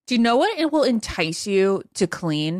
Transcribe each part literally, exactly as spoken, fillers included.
Do you know what it will entice you to clean?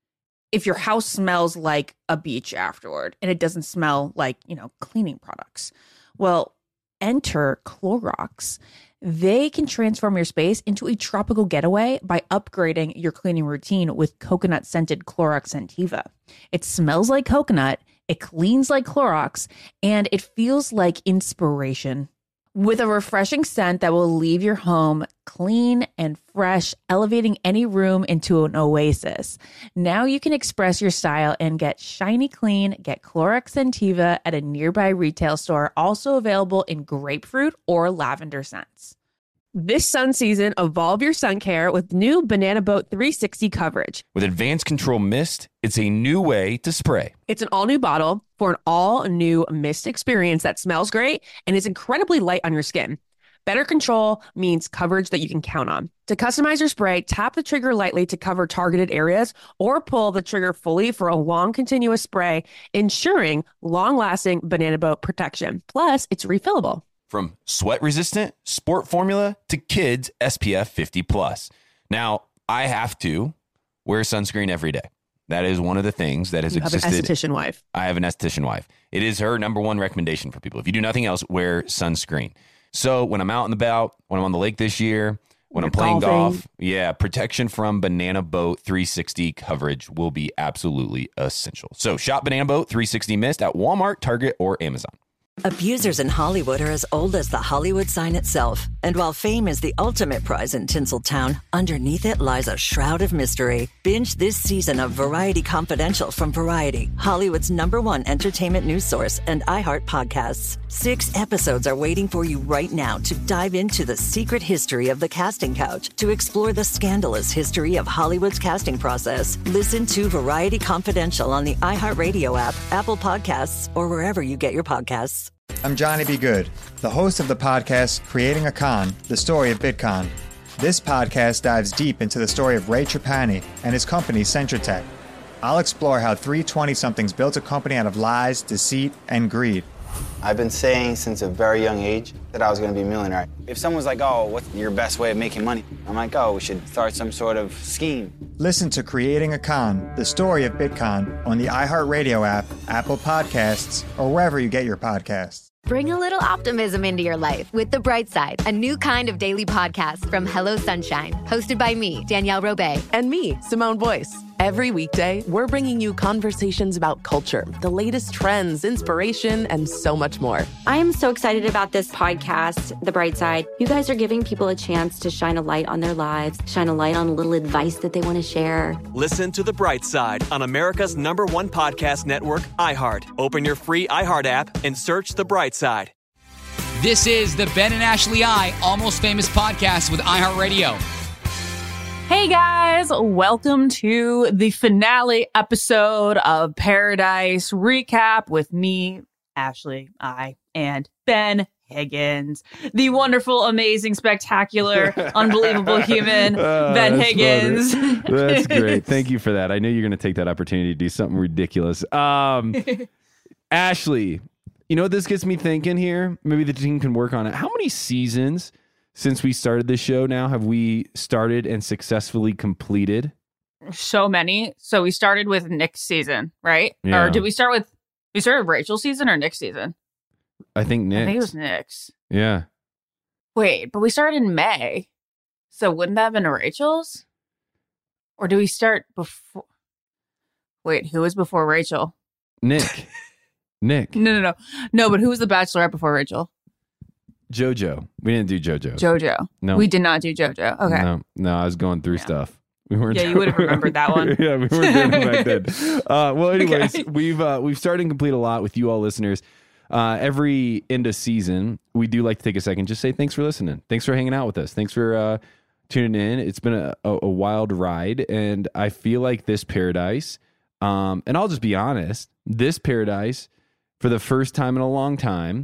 If your house smells like a beach afterward and it doesn't smell like, you know, cleaning products. Well, enter Clorox. They can transform your space into a tropical getaway by upgrading your cleaning routine with coconut-scented Clorox Scentiva. It smells like coconut, it cleans like Clorox, and it feels like inspiration. With a refreshing scent that will leave your home clean and fresh, elevating any room into an oasis. Now you can express your style and get shiny clean. Get Clorox Scentiva at a nearby retail store, also available in grapefruit or lavender scents. This sun season, evolve your sun care with new Banana Boat three sixty coverage. With Advanced Control Mist, it's a new way to spray. It's an all-new bottle for an all-new mist experience that smells great and is incredibly light on your skin. Better control means coverage that you can count on. To customize your spray, tap the trigger lightly to cover targeted areas or pull the trigger fully for a long, continuous spray, ensuring long-lasting Banana Boat protection. Plus, it's refillable. From sweat-resistant, sport formula to kids S P F fifty plus. Now, I have to wear sunscreen every day. That is one of the things that has you existed. Have an esthetician wife. I have an esthetician wife. It is her number one recommendation for people. If you do nothing else, wear sunscreen. So when I'm out and about, when I'm on the lake this year, when You're I'm playing golfing. golf, yeah, protection from Banana Boat three sixty coverage will be absolutely essential. So shop Banana Boat three sixty Mist at Walmart, Target, or Amazon. Abusers in Hollywood are as old as the Hollywood sign itself. And while fame is the ultimate prize in Tinseltown, underneath it lies a shroud of mystery. Binge this season of Variety Confidential from Variety, Hollywood's number one entertainment news source, and iHeart Podcasts. Six episodes are waiting for you right now to dive into the secret history of the casting couch, to explore the scandalous history of Hollywood's casting process. Listen to Variety Confidential on the iHeartRadio app, Apple Podcasts, or wherever you get your podcasts. I'm Johnny B. Good, the host of the podcast Creating a Con, the story of Bitcoin. This podcast dives deep into the story of Ray Trapani and his company Centratech. I'll explore how three twenty-somethings built a company out of lies, deceit, and greed. I've been saying since a very young age that I was going to be a millionaire. If someone's like, oh, what's your best way of making money? I'm like, oh, we should start some sort of scheme. Listen to Creating a Con, the story of Bitcoin on the iHeartRadio app, Apple Podcasts, or wherever you get your podcasts. Bring a little optimism into your life with The Bright Side, a new kind of daily podcast from Hello Sunshine, hosted by me, Danielle Robay. And me, Simone Boyce. Every weekday, we're bringing you conversations about culture, the latest trends, inspiration, and so much more. I am so excited about this podcast, The Bright Side. You guys are giving people a chance to shine a light on their lives, shine a light on a little advice that they want to share. Listen to The Bright Side on America's number one podcast network, iHeart. Open your free iHeart app and search The Bright Side. This is the Ben and Ashley I Almost Famous podcast with iHeartRadio. Hey guys, welcome to the finale episode of Paradise Recap with me, Ashley, I, and Ben Higgins, the wonderful, amazing, spectacular, unbelievable human, uh, Ben that's Higgins. That's great. Thank you for that. I knew you're going to take that opportunity to do something ridiculous. Um, Ashley, you know what this gets me thinking here? Maybe the team can work on it. How many seasons since we started this show now have we started and successfully completed? So many. So we started with Nick's season, right? Yeah. Or did we start with, we started with Rachel's season or Nick's season? I think Nick's. I think it was Nick's. Yeah. Wait, but we started in May. So wouldn't that have been Rachel's? Or do we start before? Wait, who was before Rachel? Nick. Nick. No, no, no. No, but who was the Bachelorette before Rachel? JoJo. We didn't do JoJo. JoJo. No. We did not do JoJo. Okay. No, no, I was going through yeah. stuff. We weren't. Yeah, you would have remembered that one. Yeah, we weren't doing it back then. Uh, well, anyways, okay. we've uh, we've started and complete a lot with you all listeners. Uh, every end of season, we do like to take a second, just say thanks for listening. Thanks for hanging out with us. Thanks for uh, tuning in. It's been a, a, a wild ride, and I feel like this Paradise, um, and I'll just be honest, this Paradise, for the first time in a long time,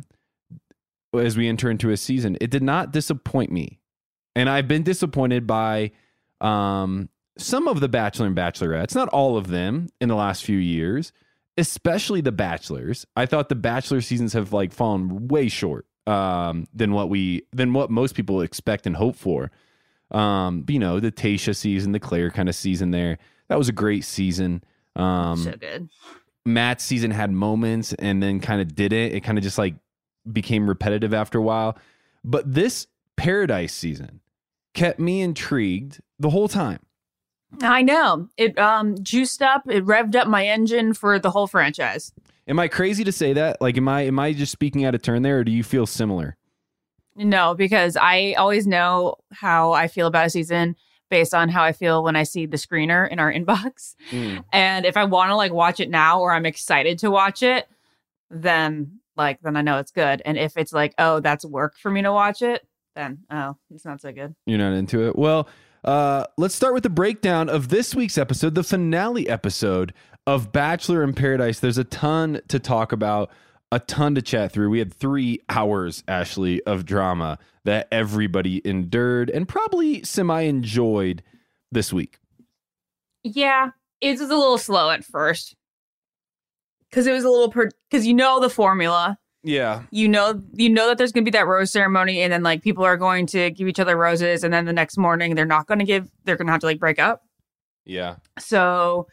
as we enter into a season, it did not disappoint me. And I've been disappointed by um, some of the Bachelor and Bachelorettes, not all of them in the last few years, especially the Bachelors. I thought the Bachelor seasons have like fallen way short um, than what we than what most people expect and hope for. Um, you know, the Tayshia season, the Claire kind of season there. That was a great season. Um, so good. Matt's season had moments and then kind of didn't. It kind of just like became repetitive after a while. But this Paradise season kept me intrigued the whole time. I know. It um juiced up, it revved up my engine for the whole franchise. Am I crazy to say that? Like, am I am I just speaking out of turn there, or do you feel similar? No, because I always know how I feel about a season based on how I feel when I see the screener in our inbox. Mm. And if I want to like watch it now or I'm excited to watch it, then like then I know it's good. And if it's like, oh, that's work for me to watch it, then oh, it's not so good. You're not into it. Well, uh, let's start with the breakdown of this week's episode, the finale episode of Bachelor in Paradise. There's a ton to talk about, a ton to chat through. We had three hours, Ashley, of drama that everybody endured and probably semi-enjoyed this week. Yeah, it was a little slow at first. Because it was a little... Because per- you know the formula. Yeah. You know you know that there's going to be that rose ceremony, and then like people are going to give each other roses, and then the next morning they're not going to give... They're going to have to like break up. Yeah. So,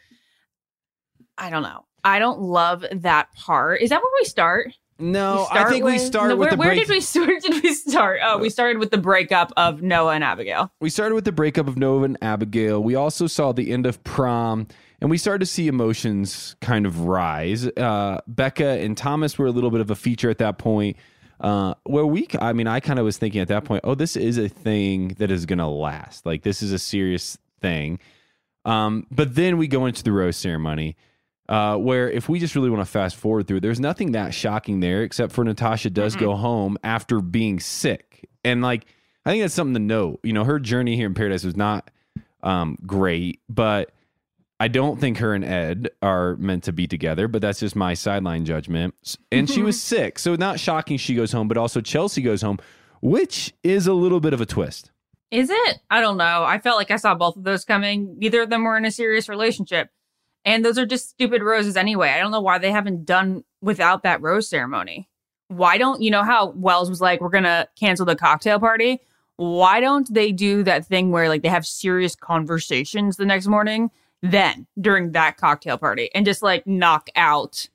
I don't know. I don't love that part. Is that where we start? No, start I think with, we start no, with where, the break. Where did we, where did we start? Oh, we started with the breakup of Noah and Abigail. We started with the breakup of Noah and Abigail. We also saw the end of prom, and we started to see emotions kind of rise. Uh, Becca and Thomas were a little bit of a feature at that point. Uh, where we, I mean, I kind of was thinking at that point, oh, this is a thing that is going to last. Like, this is a serious thing. Um, but then we go into the rose ceremony. Uh, where if we just really want to fast forward through, there's nothing that shocking there except for Natasha does mm-hmm. go home after being sick. And like, I think that's something to note. You know, her journey here in Paradise was not um, great, but I don't think her and Ed are meant to be together, but that's just my sideline judgment. And she was sick. So not shocking she goes home, but also Chelsea goes home, which is a little bit of a twist. Is it? I don't know. I felt like I saw both of those coming. Neither of them were in a serious relationship. And those are just stupid roses anyway. I don't know why they haven't done without that rose ceremony. Why don't, you know how Wells was like, we're going to cancel the cocktail party? Why don't they do that thing where like they have serious conversations the next morning, then during that cocktail party, and just like knock out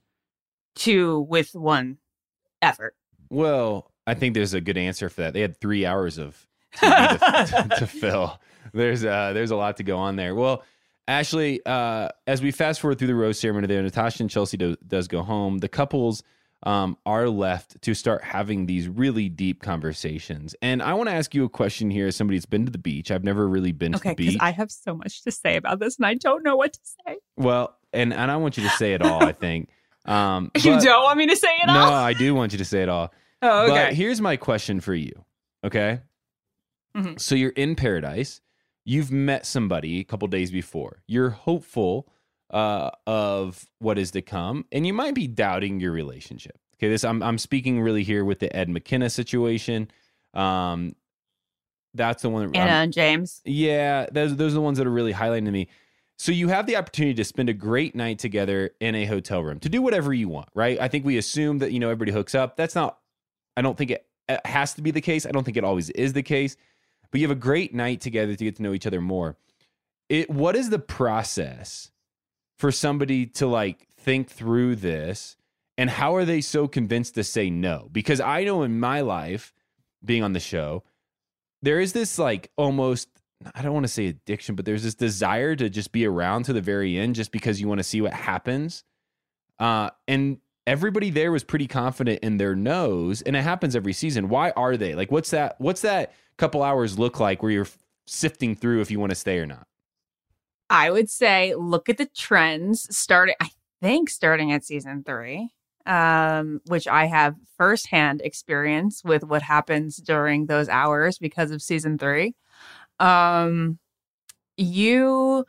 two with one effort? Well, I think there's a good answer for that. They had three hours of T V to, to fill. There's uh, there's a lot to go on there. Well, Ashley, uh, as we fast forward through the rose ceremony there, Natasha and Chelsea do, does go home. The couples um, are left to start having these really deep conversations. And I want to ask you a question here as somebody that's been to the beach. I've never really been okay, to the beach. Okay, because I have so much to say about this, and I don't know what to say. Well, and, and I want you to say it all, I think. Um, you but, don't want me to say it all? No, I do want you to say it all. Oh, okay. But here's my question for you, okay? Mm-hmm. So you're in Paradise. You've met somebody a couple days before. You're hopeful uh, of what is to come, and you might be doubting your relationship. Okay, this I'm I'm speaking really here with the Ed McKenna situation. Um, that's the one. That, Anna and James. Yeah, those those are the ones that are really highlighting to me. So you have the opportunity to spend a great night together in a hotel room to do whatever you want, right? I think we assume that you know everybody hooks up. That's not. I don't think it, it has to be the case. I don't think it always is the case. But you have a great night together to get to know each other more. It what is the process for somebody to like think through this, and how are they so convinced to say no? Because I know in my life, being on the show, there is this like almost, I don't want to say addiction, but there's this desire to just be around to the very end just because you want to see what happens. Uh, and everybody there was pretty confident in their no's, and it happens every season. Why are they? Like, what's that? What's that couple hours look like where you're sifting through if you want to stay or not? I would say look at the trends starting, I think starting at season three, um, which I have firsthand experience with what happens during those hours because of season three. Um, you,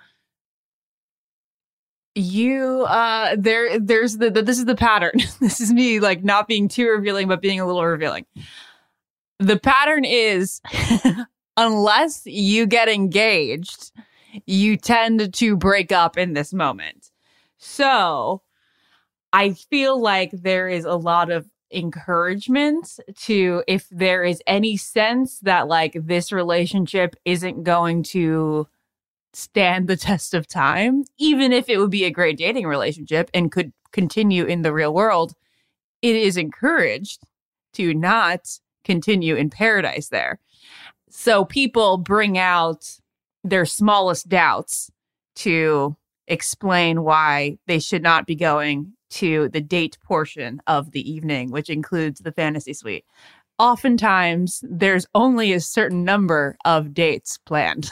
you, uh, there, there's the, the, this is the pattern. This is me like not being too revealing, but being a little revealing. The pattern is, unless you get engaged, you tend to break up in this moment. So I feel like there is a lot of encouragement to, if there is any sense that like this relationship isn't going to stand the test of time, even if it would be a great dating relationship and could continue in the real world, it is encouraged to not continue in paradise there. So people bring out their smallest doubts to explain why they should not be going to the date portion of the evening, which includes the fantasy suite. Oftentimes, there's only a certain number of dates planned.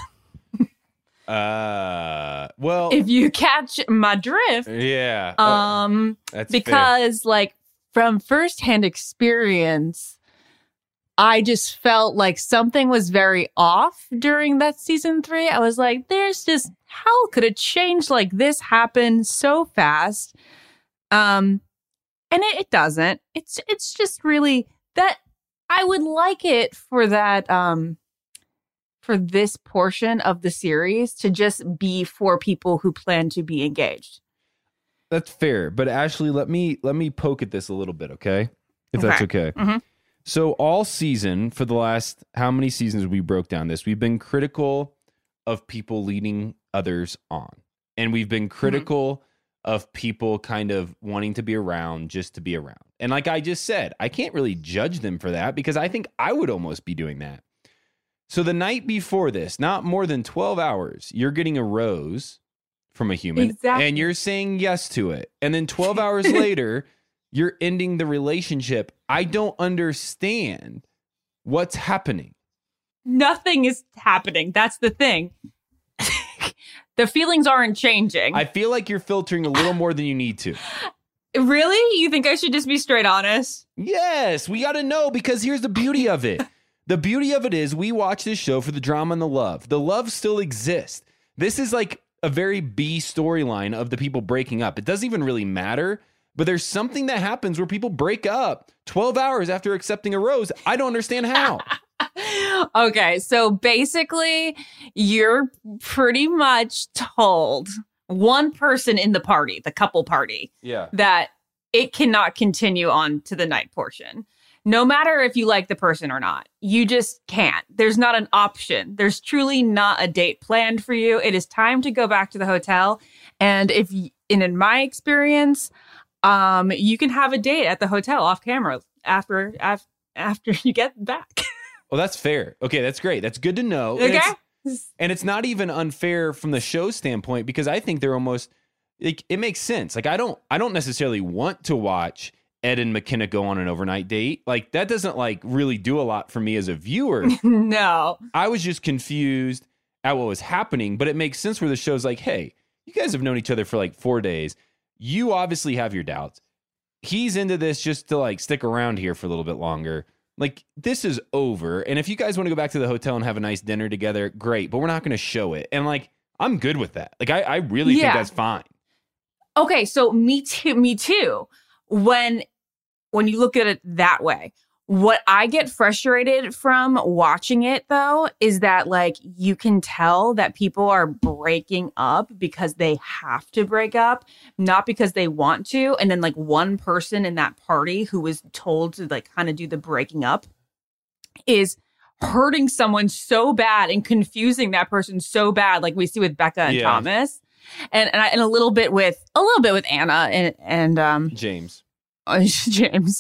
uh, well, if you catch my drift, yeah, um, that's because fair. like from firsthand experience, I just felt like something was very off during that season three. I was like, there's just, how could a change like this happen so fast? Um, and it, it doesn't. It's it's just really that I would like it for that um for this portion of the series to just be for people who plan to be engaged. That's fair, but Ashley, let me let me poke at this a little bit, okay? If Okay. that's okay. Mm-hmm. So all season, for the last how many seasons we broke down this, we've been critical of people leading others on. And we've been critical mm-hmm. of people kind of wanting to be around just to be around. And like I just said, I can't really judge them for that because I think I would almost be doing that. So the night before this, not more than twelve hours, you're getting a rose from a human Exactly. and you're saying yes to it. And then twelve hours later, you're ending the relationship. I don't understand what's happening. Nothing is happening. That's the thing. The feelings aren't changing. I feel like you're filtering a little more than you need to. Really? You think I should just be straight honest? Yes, we got to know because here's the beauty of it. The beauty of it is we watch this show for the drama and the love. The love still exists. This is like a very B storyline of the people breaking up. It doesn't even really matter, but there's something that happens where people break up twelve hours after accepting a rose. I don't understand how. Okay, so basically, you're pretty much told one person in the party, the couple party, yeah, that it cannot continue on to the night portion. No matter if you like the person or not, you just can't. There's not an option. There's truly not a date planned for you. It is time to go back to the hotel. And if, y- and in my experience, um, you can have a date at the hotel off camera after af- after you get back. Well, that's fair. Okay, that's great. That's good to know. Okay. And it's, and it's not even unfair from the show standpoint because I think they're almost like it makes sense. Like I don't I don't necessarily want to watch Ed and McKenna go on an overnight date. Like that doesn't like really do a lot for me as a viewer. No. I was just confused at what was happening, but it makes sense where the show's like, hey, you guys have known each other for like four days. You obviously have your doubts. He's into this just to like stick around here for a little bit longer. Like, this is over. And if you guys want to go back to the hotel and have a nice dinner together, great. But we're not going to show it. And, like, I'm good with that. Like, I, I really Yeah. think that's fine. Okay, so me too. Me too. When when you look at it that way, what I get frustrated from watching it though is that like you can tell that people are breaking up because they have to break up, not because they want to. And then like one person in that party who was told to like kind of do the breaking up is hurting someone so bad and confusing that person so bad, like we see with Becca and Yeah. Thomas. And and, I, and a little bit with a little bit with Anna and and um James. James.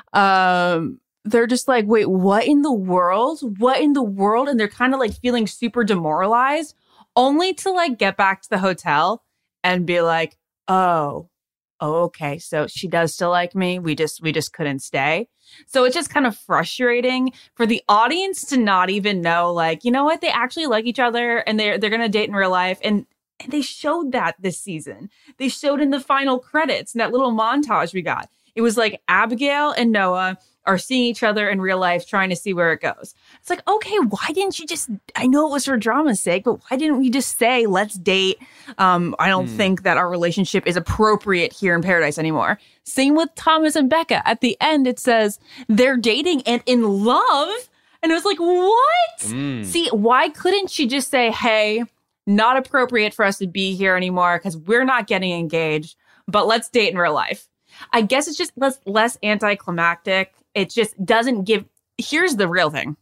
Um they're just like, wait, what in the world? What in the world? And they're kind of like feeling super demoralized, only to like get back to the hotel and be like, oh, oh, okay. So she does still like me. We just we just couldn't stay. So it's just kind of frustrating for the audience to not even know, like, you know what? They actually like each other and they're they're gonna date in real life. And And they showed that this season. They showed in the final credits, in that little montage we got. It was like Abigail and Noah are seeing each other in real life, trying to see where it goes. It's like, okay, why didn't you just, I know it was for drama's sake, but why didn't we just say, let's date? Um, I don't Hmm. think that our relationship is appropriate here in Paradise anymore. Same with Thomas and Becca. At the end, it says they're dating and in love. And it was like, what? Mm. See, why couldn't she just say, hey, not appropriate for us to be here anymore because we're not getting engaged, but let's date in real life. I guess it's just less, less anticlimactic. It just doesn't give. Here's the real thing.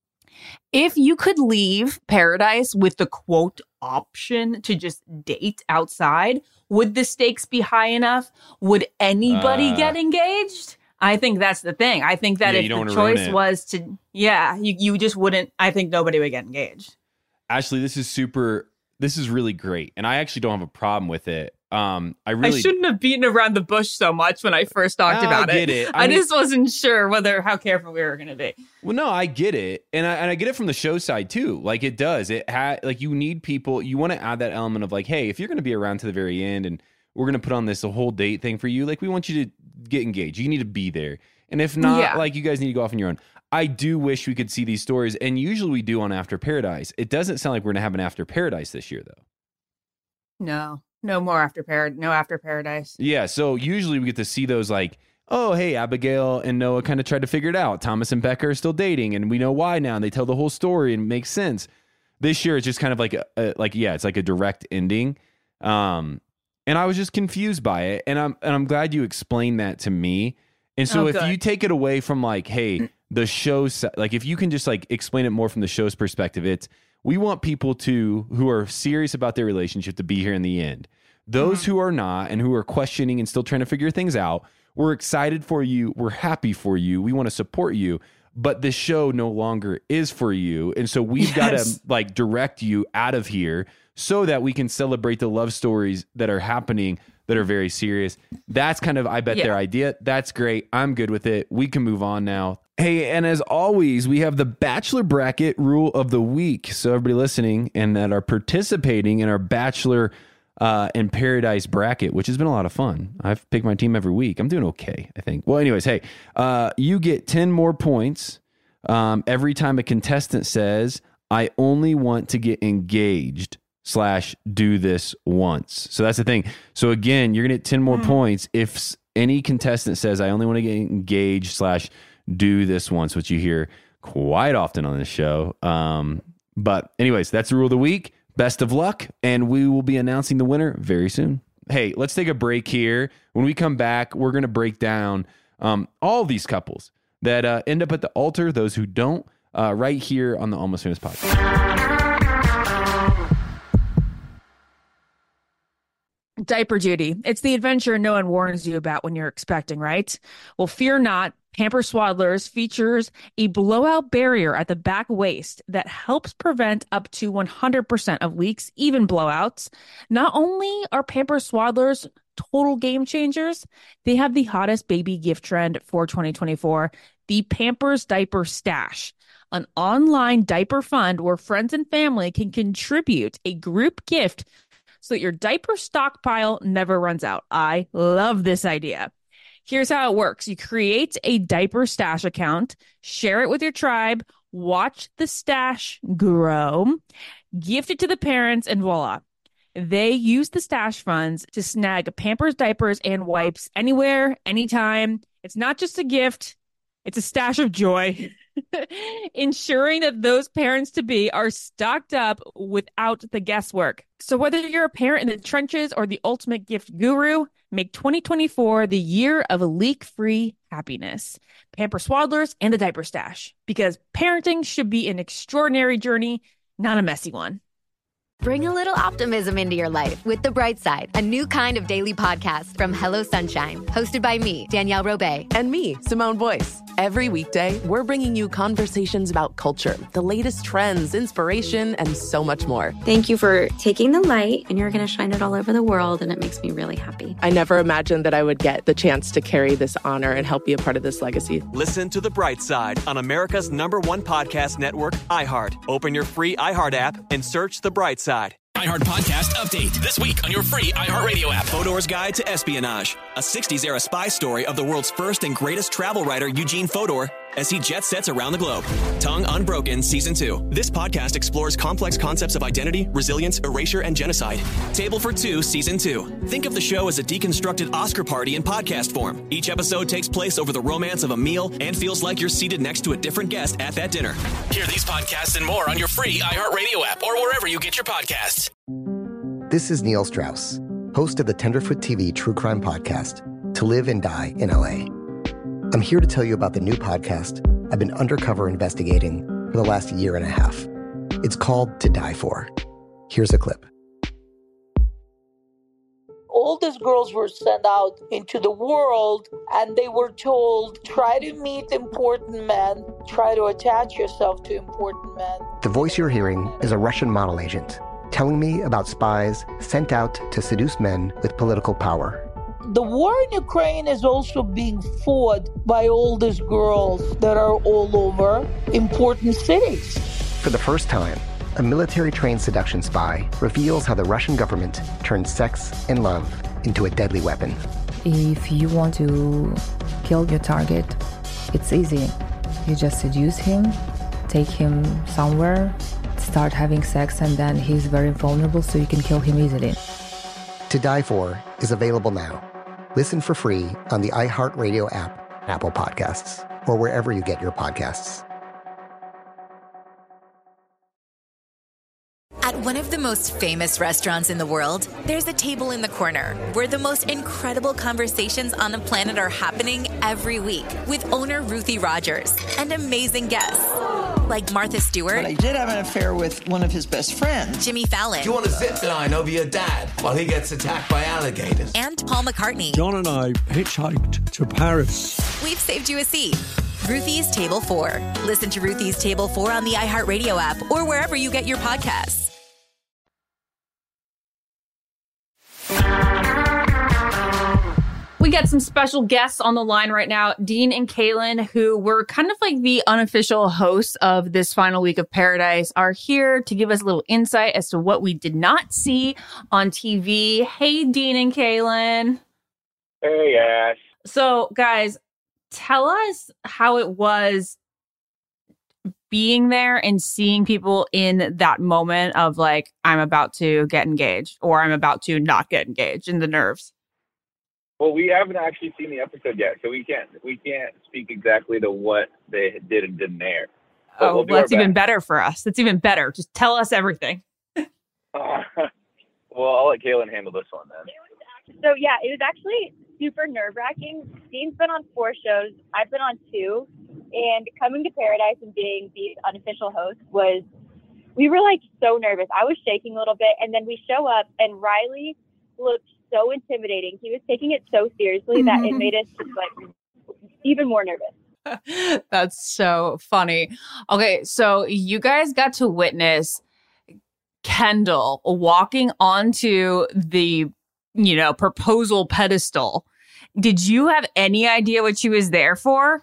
If you could leave paradise with the quote option to just date outside, would the stakes be high enough? Would anybody Uh, get engaged? I think that's the thing. I think that Yeah, if you don't the wanna ruin choice it. was to, yeah, you, you just wouldn't, I think nobody would get engaged. Ashley, this is super, this is really great. And I actually don't have a problem with it. Um, I really I shouldn't have beaten around the bush so much when I first talked Ah, I about get it. it. I I, mean- just wasn't sure whether how careful we were going to be. Well, no, I get it, and I and I get it from the show side too. Like it does, it ha- like you need people. You want to add that element of like, hey, if you're going to be around to the very end, and we're going to put on this a whole date thing for you, like we want you to get engaged. You need to be there, and if not, Yeah. like you guys need to go off on your own. I do wish we could see these stories, and usually we do on After Paradise. It doesn't sound like we're going to have an After Paradise this year, though. No, no more after parad, no after paradise. Yeah, so usually we get to see those like, oh, hey, Abigail and Noah kind of tried to figure it out. Thomas and Becca are still dating, and we know why now. And they tell the whole story and it makes sense. This year, it's just kind of like, a, a, like yeah, it's like a direct ending. Um, and I was just confused by it. And I'm and I'm glad you explained that to me. And so Oh, if good. you take it away from like, hey, the show's like, if you can just like explain it more from the show's perspective, it's we want people to who are serious about their relationship to be here in the end. Those who are not and who are questioning and still trying to figure things out, we're excited for you. We're happy for you. We want to support you. But this show no longer is for you. And so we've got Yes. to like direct you out of here so that we can celebrate the love stories that are happening that are very serious. That's kind of, I bet, Yeah. their idea. That's great. I'm good with it. We can move on now. Hey, and as always, we have the Bachelor Bracket Rule of the Week. So everybody listening and that are participating in our Bachelor uh, in Paradise bracket, which has been a lot of fun. I've picked my team every week. I'm doing okay, I think. Well, anyways, hey, uh, you get ten more points um, every time a contestant says, I only want to get engaged slash do this once. So that's the thing. So again, you're going to get ten more points if s- any contestant says, I only want to get engaged slash do this once, which you hear quite often on this show. Um, but anyways, that's the rule of the week. Best of luck, and we will be announcing the winner very soon. Hey, let's take a break here. When we come back, we're going to break down um, all these couples that uh, end up at the altar, those who don't, uh, right here on the Almost Famous podcast. Diaper duty. It's the adventure no one warns you about when you're expecting, right? Well, fear not. Pamper Swaddlers features a blowout barrier at the back waist that helps prevent up to one hundred percent of leaks, even blowouts. Not only are Pamper Swaddlers total game changers, they have the hottest baby gift trend for twenty twenty-four, the Pampers Diaper Stash, an online diaper fund where friends and family can contribute a group gift so that your diaper stockpile never runs out. I love this idea. Here's how it works. You create a diaper stash account, share it with your tribe, watch the stash grow, gift it to the parents, and voila. They use the stash funds to snag Pampers diapers and wipes anywhere, anytime. It's not just a gift, it's a stash of joy. Ensuring that those parents to be are stocked up without the guesswork. So whether you're a parent in the trenches or the ultimate gift guru, make twenty twenty-four the year of leak-free happiness. Pamper Swaddlers and the Diaper Stash, because parenting should be an extraordinary journey, not a messy one. Bring a little optimism into your life with The Bright Side, a new kind of daily podcast from Hello Sunshine, hosted by me, Danielle Robay. And me, Simone Boyce. Every weekday, we're bringing you conversations about culture, the latest trends, inspiration, and so much more. Thank you for taking the light, and you're going to shine it all over the world, and it makes me really happy. I never imagined that I would get the chance to carry this honor and help be a part of this legacy. Listen to The Bright Side on America's number one podcast network, iHeart. Open your free iHeart app and search The Bright Side. iHeart Podcast Update. This week on your free iHeartRadio app. Fodor's Guide to Espionage, a sixties-era spy story of the world's first and greatest travel writer, Eugene Fodor, as he jet sets around the globe. Tongue Unbroken Season two. This podcast explores complex concepts of identity, resilience, erasure, and genocide. Table for Two Season two. Think of the show as a deconstructed Oscar party in podcast form. Each episode takes place over the romance of a meal and feels like you're seated next to a different guest at that dinner. Hear these podcasts and more on your free iHeartRadio app or wherever you get your podcasts. This is Neil Strauss, host of the Tenderfoot T V True Crime Podcast. to live and die in L A. I'm here to tell you about the new podcast I've been undercover investigating for the last year and a half. It's called To Die For. Here's a clip. All these girls were sent out into the world and they were told, try to meet important men, try to attach yourself to important men. The voice you're hearing is a Russian model agent telling me about spies sent out to seduce men with political power. The war in Ukraine is also being fought by all these girls that are all over important cities. For the first time, a military-trained seduction spy reveals how the Russian government turned sex and love into a deadly weapon. If you want to kill your target, it's easy. You just seduce him, take him somewhere, start having sex, and then he's very vulnerable, so you can kill him easily. To Die For is available now. Listen for free on the iHeartRadio app, Apple Podcasts, or wherever you get your podcasts. At one of the most famous restaurants in the world, there's a table in the corner where the most incredible conversations on the planet are happening every week with owner Ruthie Rogers and amazing guests like Martha Stewart. But I did have an affair with one of his best friends. Jimmy Fallon. Do you want a zip line over your dad while he gets attacked by alligators? And Paul McCartney. John and I hitchhiked to Paris. We've saved you a seat. Ruthie's Table four. Listen to Ruthie's Table four on the iHeartRadio app or wherever you get your podcasts. We got some special guests on the line right now. Dean and Caelynn, who were kind of like the unofficial hosts of this final week of Paradise, are here to give us a little insight as to what we did not see on T V. Hey, Dean and Caelynn. Hey, Ash. So, guys, tell us how it was being there and seeing people in that moment of like, I'm about to get engaged or I'm about to not get engaged, and the nerves. Well, we haven't actually seen the episode yet, so we can't we can't speak exactly to what they did and didn't air. But Oh, we'll do well, that's our even best. better for us. That's even better. Just tell us everything. Uh, well, I'll let Caelynn handle this one then. So yeah, it was actually super nerve wracking. Dean's been on four shows. I've been on two. And coming to Paradise and being the unofficial host was, we were like so nervous. I was shaking a little bit. And then we show up and Riley looked so intimidating. He was taking it so seriously that it made us just like even more nervous. That's so funny. Okay, so you guys got to witness Kendall walking onto the, you know, proposal pedestal. Did you have any idea what she was there for?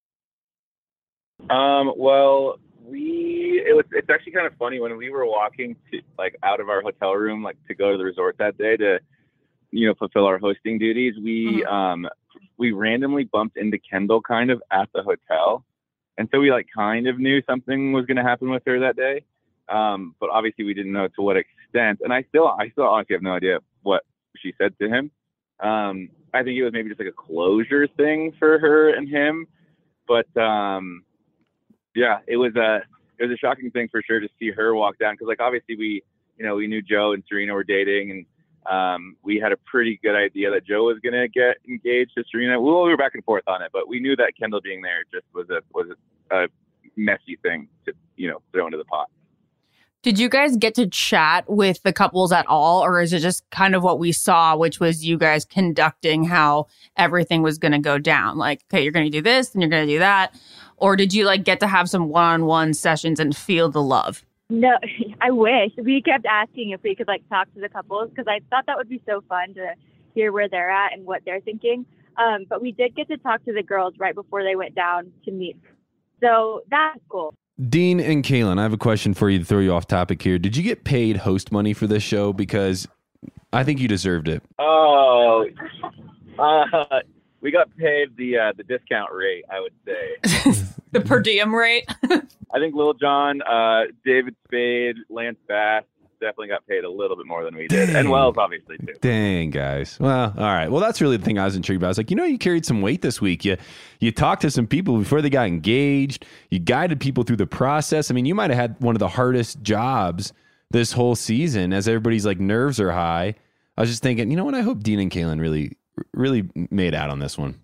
Um, well, we it was it's actually kind of funny when we were walking to like out of our hotel room, like to go to the resort that day to, you know, fulfill our hosting duties. We mm-hmm. um we randomly bumped into Kendall kind of at the hotel, and so we like kind of knew something was going to happen with her that day. Um, but obviously we didn't know to what extent, and I still I still honestly have no idea what she said to him. Um, I think it was maybe just like a closure thing for her and him, but um. Yeah, it was a it was a shocking thing for sure to see her walk down, because like obviously we you know we knew Joe and Serena were dating, and um, we had a pretty good idea that Joe was gonna get engaged to Serena. Well, we were back and forth on it, but we knew that Kendall being there just was a was a, a messy thing to you know throw into the pot. Did you guys get to chat with the couples at all, or is it just kind of what we saw, which was you guys conducting how everything was going to go down? Like, okay, you're going to do this and you're going to do that. Or did you like get to have some one-on-one sessions and feel the love? No, I wish. We kept asking if we could like talk to the couples because I thought that would be so fun to hear where they're at and what they're thinking. Um, but we did get to talk to the girls right before they went down to meet. So that's cool. Dean and Caelynn, I have a question for you to throw you off topic here. Did you get paid host money for this show? Because I think you deserved it. Oh, uh, we got paid the uh, the discount rate, I would say. The per diem rate? I think Lil Jon, uh, David Spade, Lance Bass definitely got paid a little bit more than we did. Dang. And Wells, obviously, too. Dang, guys. Well, all right. Well, that's really the thing I was intrigued about. I was like, you know, you carried some weight this week. You you talked to some people before they got engaged. You guided people through the process. I mean, you might have had one of the hardest jobs this whole season as everybody's like nerves are high. I was just thinking, you know what? I hope Dean and Caelynn really really made out on this one.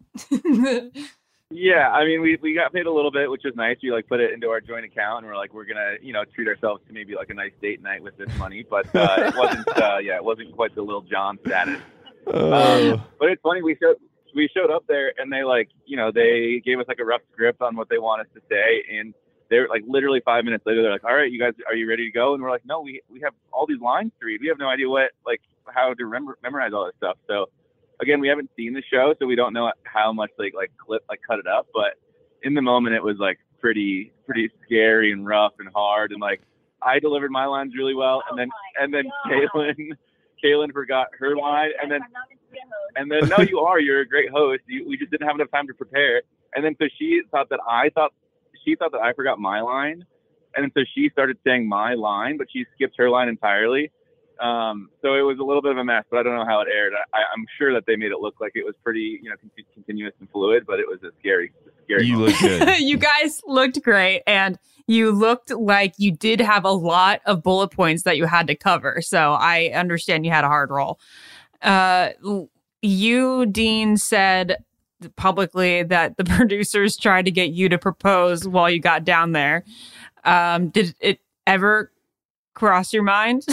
Yeah, I mean, we, we got paid a little bit, which was nice. We like put it into our joint account, and we're like, we're gonna, you know, treat ourselves to maybe like a nice date night with this money. But uh, it wasn't, uh, yeah, it wasn't quite the Lil Jon status. Oh. Um, but it's funny, we showed we showed up there, and they like, you know, they gave us like a rough script on what they want us to say, and they were like, literally five minutes later, they're like, all right, you guys, are you ready to go? And we're like, no, we we have all these lines to read. We have no idea what, like, how to remember, memorize all this stuff. So. Again, we haven't seen the show, so we don't know how much like like clip like cut it up. But in the moment, it was like pretty pretty scary and rough and hard. And like I delivered my lines really well, and then and then Kaylin Kaylin forgot her line, and then and then no, you are you're a great host. You, we just didn't have enough time to prepare. And then so she thought that I thought she thought that I forgot my line, and then so she started saying my line, but she skipped her line entirely. Um, so it was a little bit of a mess, but I don't know how it aired. I, I'm sure that they made it look like it was pretty, you know, con- continuous and fluid, but it was a scary, scary. You look good. You guys looked great, and you looked like you did have a lot of bullet points that you had to cover. So I understand you had a hard role. Uh, you, Dean, said publicly that the producers tried to get you to propose while you got down there. Um, did it ever cross your mind?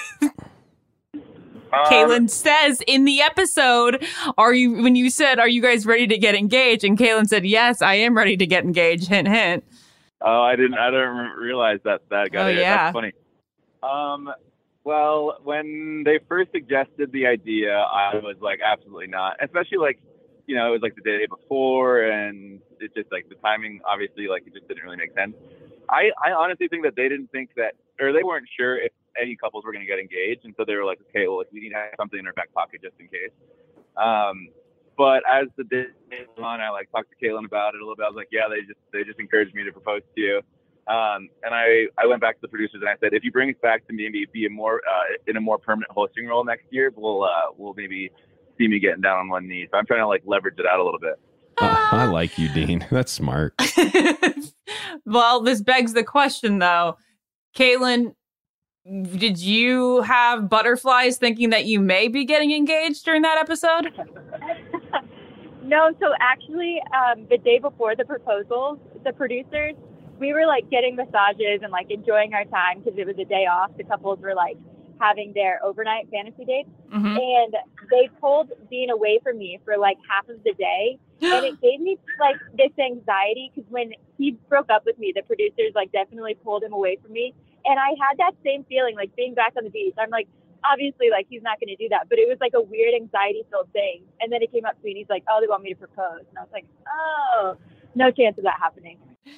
Um, Kaylin says in the episode, "Are you?" When you said, "Are you guys ready to get engaged?" and Kaylin said, "Yes, I am ready to get engaged." Hint, hint. Oh, I didn't. I didn't realize that that got Oh, aired. yeah. That's funny. Um, well, when they first suggested the idea, I was like, absolutely not. Especially like, you know, it was like the day before, and it's just like the timing. Obviously, like it just didn't really make sense. I, I honestly think that they didn't think that, or they weren't sure if any couples were going to get engaged, and so they were like, okay, well, we need to have something in our back pocket just in case. Um, but as the day went on, I like talked to Kaylin about it a little bit. I was like, yeah, they just they just encouraged me to propose to you. Um, and I, I went back to the producers and I said, if you bring us back to maybe be a more uh, in a more permanent hosting role next year, we'll uh, we'll maybe see me getting down on one knee. So I'm trying to like leverage it out a little bit. Uh, I like you, Dean. That's smart. Well, this begs the question, though. Kaylin, did you have butterflies thinking that you may be getting engaged during that episode? No, so actually, um, the day before the proposals, the producers, we were like getting massages and like enjoying our time because it was a day off. The couples were like having their overnight fantasy dates. Mm-hmm. And they pulled Dean away from me for like half of the day. And it gave me like this anxiety because when he broke up with me, the producers like definitely pulled him away from me. And I had that same feeling like being back on the beach. I'm like, obviously, like he's not going to do that. But it was like a weird anxiety filled thing. And then it came up to me and he's like, oh, they want me to propose. And I was like, oh, no chance of that happening.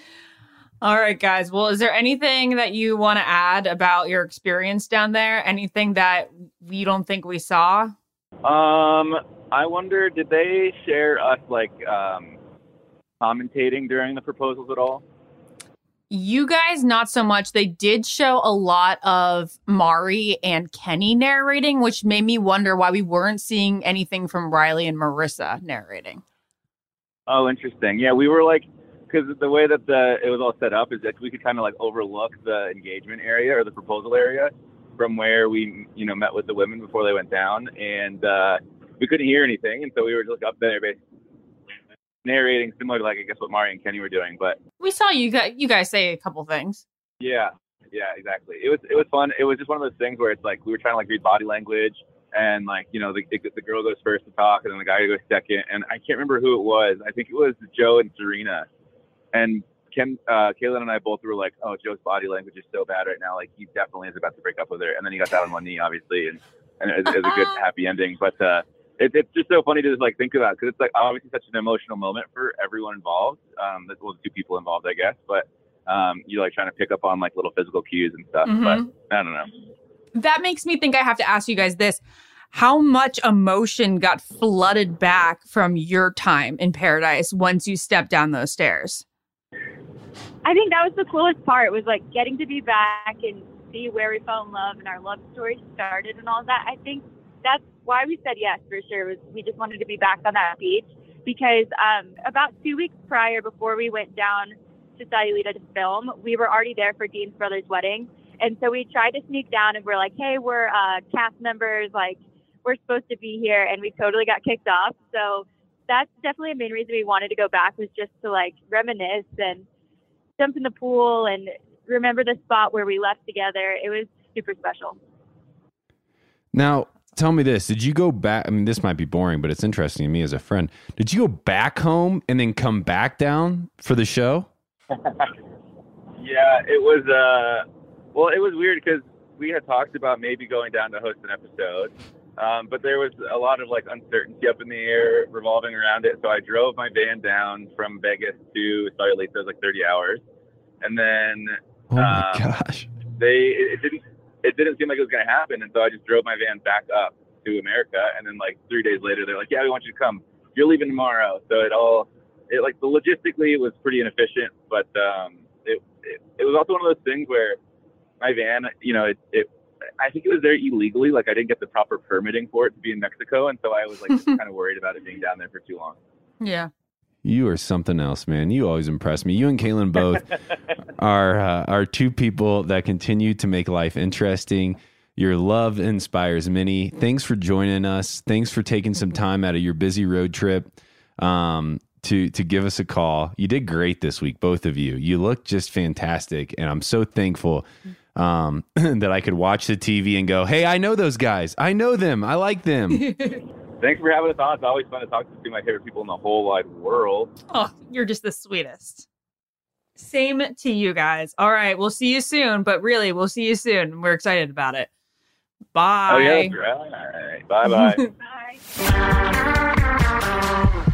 All right, guys. Well, is there anything that you want to add about your experience down there? Anything that we don't think we saw? Um, I wonder, did they share us like um, commentating during the proposals at all? You guys, not so much. They did show a lot of Mari and Kenny narrating, which made me wonder why we weren't seeing anything from Riley and Marissa narrating. Oh, interesting. Yeah, we were like, because the way that the it was all set up is that we could kind of like overlook the engagement area or the proposal area from where we, you know, met with the women before they went down, and uh, we couldn't hear anything, and so we were just up there basically narrating, similar to like I guess what Mari and Kenny were doing. But we saw you guys, you guys say a couple things. Yeah, yeah, exactly. It was it was fun. It was just one of those things where it's like we were trying to like read body language, and like you know the the girl goes first to talk, and then the guy goes second, and I can't remember who it was. I think it was Joe and Serena. And Kim, uh, Kaylin and I both were like, oh, Joe's body language is so bad right now. Like, he definitely is about to break up with her. And then he got down on one knee, obviously, and, and it, it was a good, happy ending. But uh, it, it's just so funny to just, like, think about it because it's, like, obviously such an emotional moment for everyone involved. Um, well, the two people involved, I guess. But um, you're, like, trying to pick up on, like, little physical cues and stuff. Mm-hmm. But I don't know. That makes me think I have to ask you guys this. How much emotion got flooded back from your time in Paradise once you stepped down those stairs? I think that was the coolest part, was like getting to be back and see where we fell in love and our love story started and all that. I think that's why we said yes for sure. Was we just wanted to be back on that beach because um, about two weeks prior, before we went down to Sayulita to film, we were already there for Dean's brother's wedding. And so we tried to sneak down and we're like, hey, we're uh, cast members, like we're supposed to be here, and we totally got kicked off. So that's definitely a main reason we wanted to go back, was just to like reminisce and jump in the pool and remember the spot where we left together. It was super special. Now, tell me this. Did you go back? I mean, this might be boring, but it's interesting to me as a friend. Did you go back home and then come back down for the show? Yeah, it was, uh, well, it was weird because we had talked about maybe going down to host an episode, um, but there was a lot of like uncertainty up in the air revolving around it. So I drove my van down from Vegas to Salt Lake. So it was like thirty hours. And then oh my um, gosh, they, it, it didn't, it didn't seem like it was going to happen. And so I just drove my van back up to America. And then like three days later, they're like, yeah, we want you to come. You're leaving tomorrow. So it all, it like the logistically it was pretty inefficient, but um, it, it, it was also one of those things where my van, you know, it, it, I think it was there illegally. Like I didn't get the proper permitting for it to be in Mexico. And so I was like just kind of worried about it being down there for too long. Yeah. You are something else, man. You always impress me. You and Kaylin both are uh, are two people that continue to make life interesting. Your love inspires many. Thanks for joining us. Thanks for taking some time out of your busy road trip um, to to give us a call. You did great this week, both of you. You look just fantastic, and I'm so thankful um, that I could watch the T V and go, "Hey, I know those guys. I know them. I like them." Thanks for having us on. It's always fun to talk to two of my favorite people in the whole wide world. Oh, you're just the sweetest. Same to you guys. All right, we'll see you soon. But really, we'll see you soon. We're excited about it. Bye. Oh, yeah, that's right. All right. Bye-bye. Bye.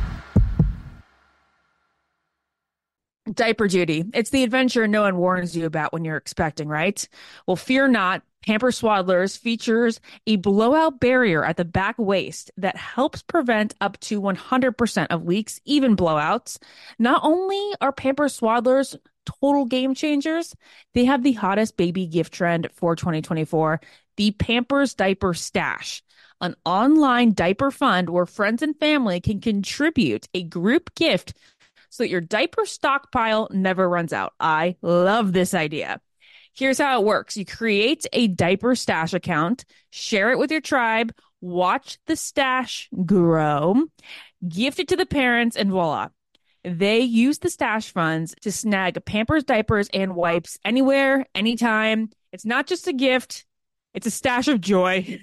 Diaper duty. It's the adventure no one warns you about when you're expecting, right? Well, fear not. Pampers Swaddlers features a blowout barrier at the back waist that helps prevent up to one hundred percent of leaks, even blowouts. Not only are Pampers Swaddlers total game changers, they have the hottest baby gift trend for twenty twenty-four, the Pampers Diaper Stash, an online diaper fund where friends and family can contribute a group gift so that your diaper stockpile never runs out. I love this idea. Here's how it works. You create a diaper stash account, share it with your tribe, watch the stash grow, gift it to the parents, and voila. They use the stash funds to snag Pampers diapers and wipes anywhere, anytime. It's not just a gift. It's a stash of joy,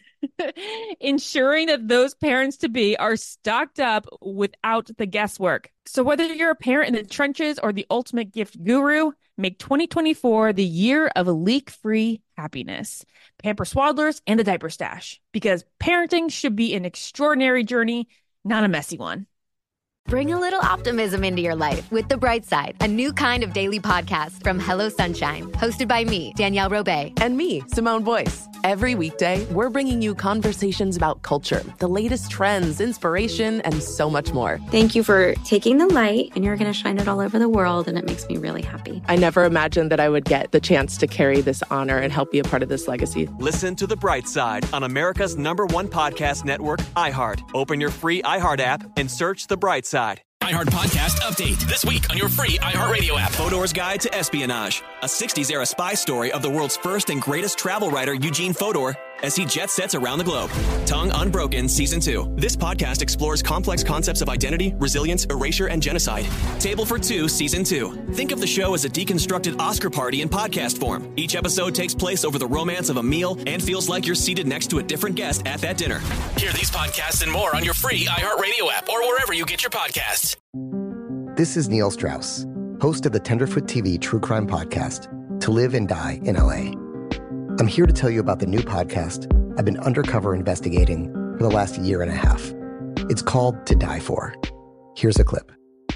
ensuring that those parents-to-be are stocked up without the guesswork. So whether you're a parent in the trenches or the ultimate gift guru, make twenty twenty-four the year of leak-free happiness. Pampers Swaddlers and the Diaper Stash, because parenting should be an extraordinary journey, not a messy one. Bring a little optimism into your life with The Bright Side, a new kind of daily podcast from Hello Sunshine, hosted by me, Danielle Robay. And me, Simone Boyce. Every weekday, we're bringing you conversations about culture, the latest trends, inspiration, and so much more. Thank you for taking the light, and you're going to shine it all over the world, and it makes me really happy. I never imagined that I would get the chance to carry this honor and help be a part of this legacy. Listen to The Bright Side on America's number one podcast network, iHeart. Open your free iHeart app and search The Bright Side. iHeart Podcast Update. This week on your free iHeartRadio app. Fodor's Guide to Espionage. A sixties era spy story of the world's first and greatest travel writer, Eugene Fodor, as he jet sets around the globe. Tongue Unbroken Season two. This podcast explores complex concepts of identity, resilience, erasure, and genocide. Table for Two Season two. Think of the show as a deconstructed Oscar party in podcast form. Each episode takes place over the romance of a meal and feels like you're seated next to a different guest at that dinner. Hear these podcasts and more on your free iHeartRadio app or wherever you get your podcasts. This is Neil Strauss, host of the Tenderfoot T V true crime podcast, To Live and Die in L A. I'm here to tell you about the new podcast I've been undercover investigating for the last year and a half. It's called To Die For. Here's a clip.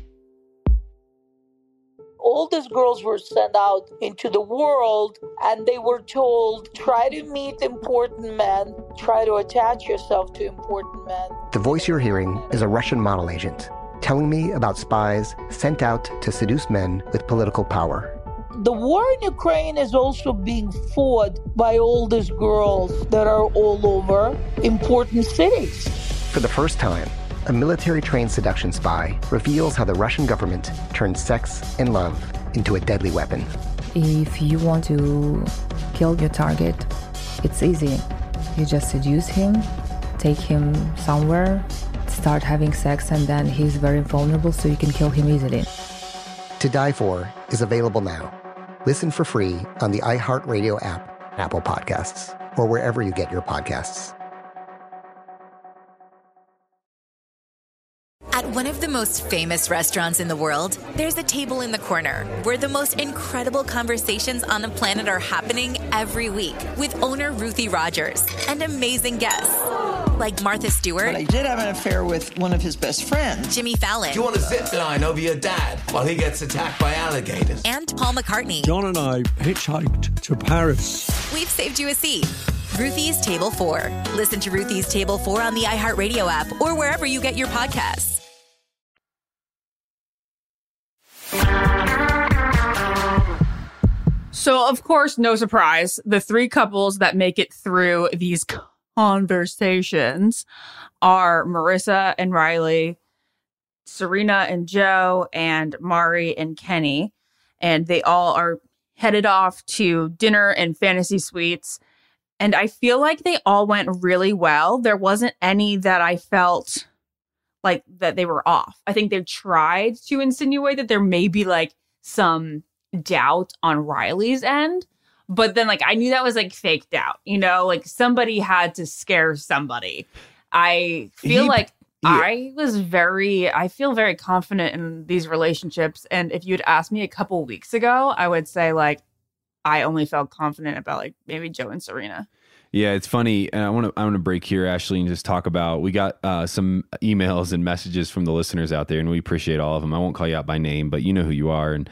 All these girls were sent out into the world and they were told, try to meet important men, try to attach yourself to important men. The voice you're hearing is a Russian model agent telling me about spies sent out to seduce men with political power. The war in Ukraine is also being fought by all these girls that are all over important cities. For the first time, a military-trained seduction spy reveals how the Russian government turned sex and love into a deadly weapon. If you want to kill your target, it's easy. You just seduce him, take him somewhere, start having sex, and then he's very vulnerable, so you can kill him easily. To Die For is available now. Listen for free on the iHeartRadio app, Apple Podcasts, or wherever you get your podcasts. At one of the most famous restaurants in the world, there's a table in the corner where the most incredible conversations on the planet are happening every week with owner Ruthie Rogers and amazing guests like Martha Stewart. But I did have an affair with one of his best friends. Jimmy Fallon. Do you want a zip line over your dad while he gets attacked by alligators? And Paul McCartney. John and I hitchhiked to Paris. We've saved you a seat. Ruthie's Table four. Listen to Ruthie's Table four on the iHeartRadio app or wherever you get your podcasts. So, of course, no surprise, the three couples that make it through these conversations are Marissa and Riley, Serena and Joe, and Mari and Kenny. And they all are headed off to dinner and fantasy suites. And I feel like they all went really well. There wasn't any that I felt like that they were off. I think they tried to insinuate that there may be like some doubt on Riley's end, but then like I knew that was like fake doubt, you know, like somebody had to scare somebody. I feel He- like yeah. I was very, I feel very confident in these relationships. And if you'd asked me a couple weeks ago, I would say like I only felt confident about like maybe Joe and Serena. Yeah, it's funny. And I want to I want to break here, Ashley, and just talk about. We got uh, some emails and messages from the listeners out there, and we appreciate all of them. I won't call you out by name, but you know who you are. And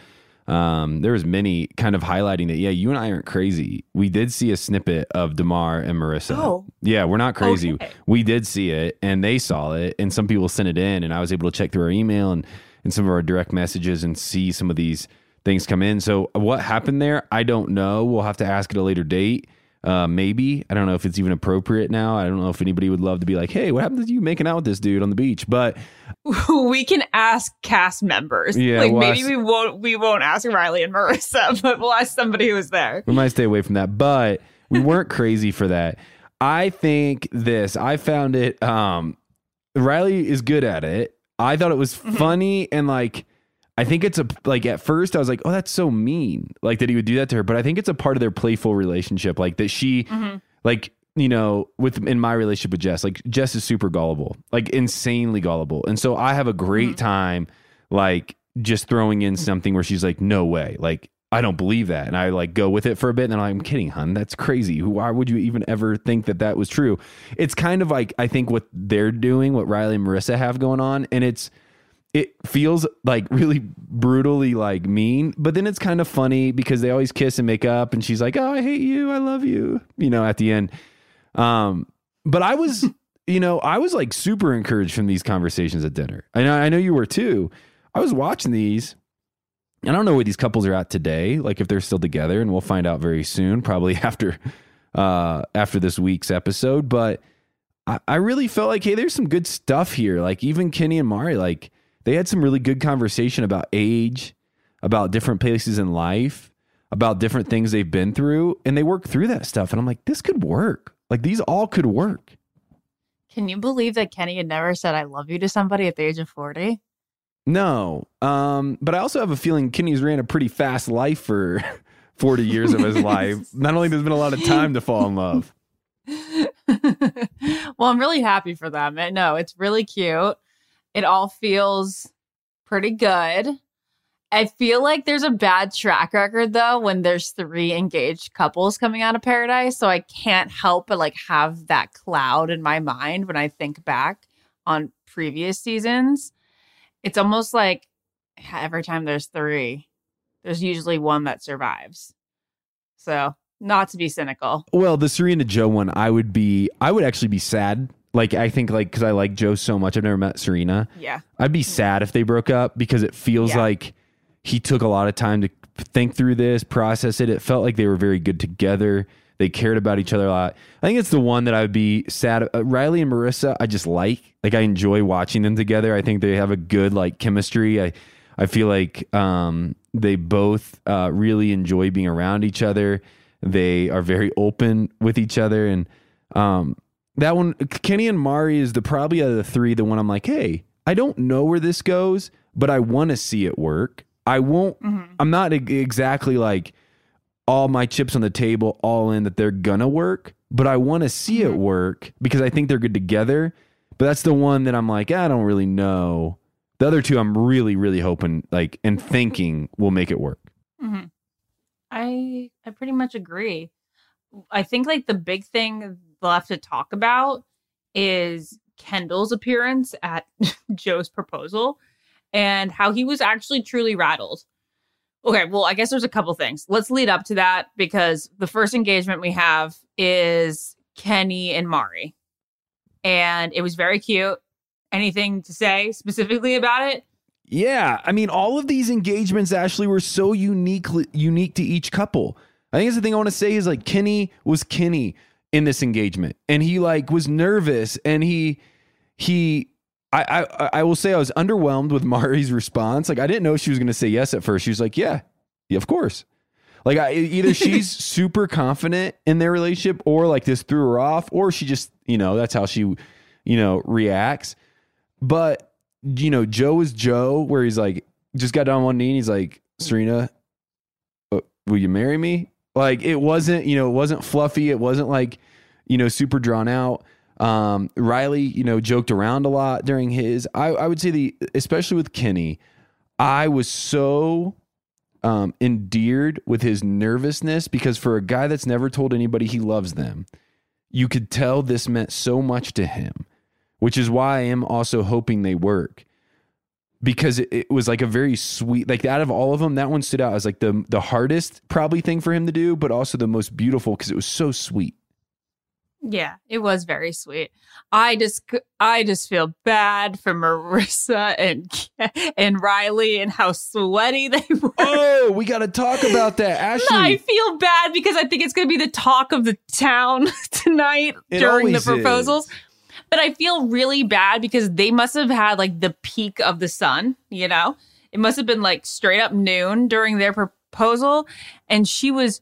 um, there was many kind of highlighting that. Yeah, you and I aren't crazy. We did see a snippet of Damar and Marissa. Oh. Yeah, we're not crazy. Okay. We did see it, and they saw it, and some people sent it in, and I was able to check through our email and and some of our direct messages and see some of these things come in. So what happened there? I don't know. We'll have to ask at a later date. Uh, maybe. I don't know if it's even appropriate now. I don't know if anybody would love to be like, hey, what happened to you making out with this dude on the beach? But We can ask cast members. Yeah, like we'll maybe ask- we won't we won't ask Riley and Marissa, but we'll ask somebody who was there. we might stay away from that. But we weren't crazy for that. I think this, I found it, um, Riley is good at it. I thought it was funny and like, I think it's a, like at first I was like, oh, that's so mean. Like that he would do that to her. But I think it's a part of their playful relationship. Like that she, like, you know, with in my relationship with Jess, like Jess is super gullible, like insanely gullible. And so I have a great time, like just throwing in something where she's like, no way. Like, I don't believe that. And I like go with it for a bit. And then I'm like, I'm kidding, hun. That's crazy. Who, why would you even ever think that that was true? It's kind of like, I think what they're doing, what Riley and Marissa have going on. And it's, it feels like really brutally like mean, but then it's kind of funny because they always kiss and make up. And she's like, oh, I hate you. I love you, you know, at the end. Um, but I was, you know, I was like super encouraged from these conversations at dinner. I know, I know you were too. I was watching these. I don't know where these couples are at today, like if they're still together, and we'll find out very soon, probably after uh, after this week's episode. But I, I really felt like, hey, there's some good stuff here. Like even Kenny and Mari, like they had some really good conversation about age, about different places in life, about different things they've been through, and they worked through that stuff. And I'm like, this could work. Like these all could work. Can you believe that Kenny had never said I love you to somebody at the age of forty? No, um, but I also have a feeling Kenny's ran a pretty fast life for forty years of his life. Not only there's been a lot of time to fall in love. Well, I'm really happy for them. I know it's really cute. It all feels pretty good. I feel like there's a bad track record though when there's three engaged couples coming out of Paradise, so I can't help but like have that cloud in my mind when I think back on previous seasons. It's almost like every time there's three, there's usually one that survives. So, not to be cynical. Well, the Serena Joe one, I would be, I would actually be sad. Like, I think, like, because I like Joe so much, I've never met Serena. Yeah. I'd be sad if they broke up because it feels Yeah. like he took a lot of time to think through this, process it. It felt like they were very good together. They cared about each other a lot. I think it's the one that I would be sad. Uh, Riley and Marissa, I just like. Like, I enjoy watching them together. I think they have a good, like, chemistry. I, I feel like um, they both uh, really enjoy being around each other. They are very open with each other. And um, that one, Kenny and Mari is the probably out of the three, the one I'm like, hey, I don't know where this goes, but I want to see it work. I won't, mm-hmm. I'm not exactly like all my chips on the table, all in that they're gonna work, but I want to see mm-hmm. it work because I think they're good together. But that's the one that I'm like, I don't really know. The other two, I'm really, really hoping like and thinking will make it work. Mm-hmm. I I pretty much agree. I think like the big thing left to talk about is Kendall's appearance at Joe's proposal and how he was actually truly rattled. Okay, well, I guess there's a couple things. Let's lead up to that because the first engagement we have is Kenny and Mari. And it was very cute. Anything to say specifically about it? Yeah, I mean, all of these engagements actually were so unique, unique to each couple. I think that's the thing I want to say is like Kenny was Kenny in this engagement, and he like was nervous, and he he. I I I will say I was underwhelmed with Mari's response. Like I didn't know she was going to say yes at first. She was like, "Yeah, yeah, of course." Like I, either she's super confident in their relationship, or like this threw her off, or she just you know that's how she you know reacts. But you know, Joe is Joe, where he's like, just got down on one knee and he's like, Serena, uh, will you marry me? Like, it wasn't, you know, it wasn't fluffy. It wasn't like, you know, super drawn out. Um, Riley, you know, joked around a lot during his, I, I would say the, especially with Kenny, I was so um, endeared with his nervousness because for a guy that's never told anybody he loves them, you could tell this meant so much to him. Which is why I am also hoping they work because it, it was like a very sweet, like out of all of them, that one stood out as like the the hardest probably thing for him to do, but also the most beautiful because it was so sweet. Yeah, it was very sweet. I just, I just feel bad for Marissa and and Riley and how sweaty they were. Oh, we got to talk about that, Ashley. I feel bad because I think it's going to be the talk of the town tonight it during the proposals. Is. But I feel really bad because they must have had like the peak of the sun, you know? It must have been like straight up noon during their proposal. And she was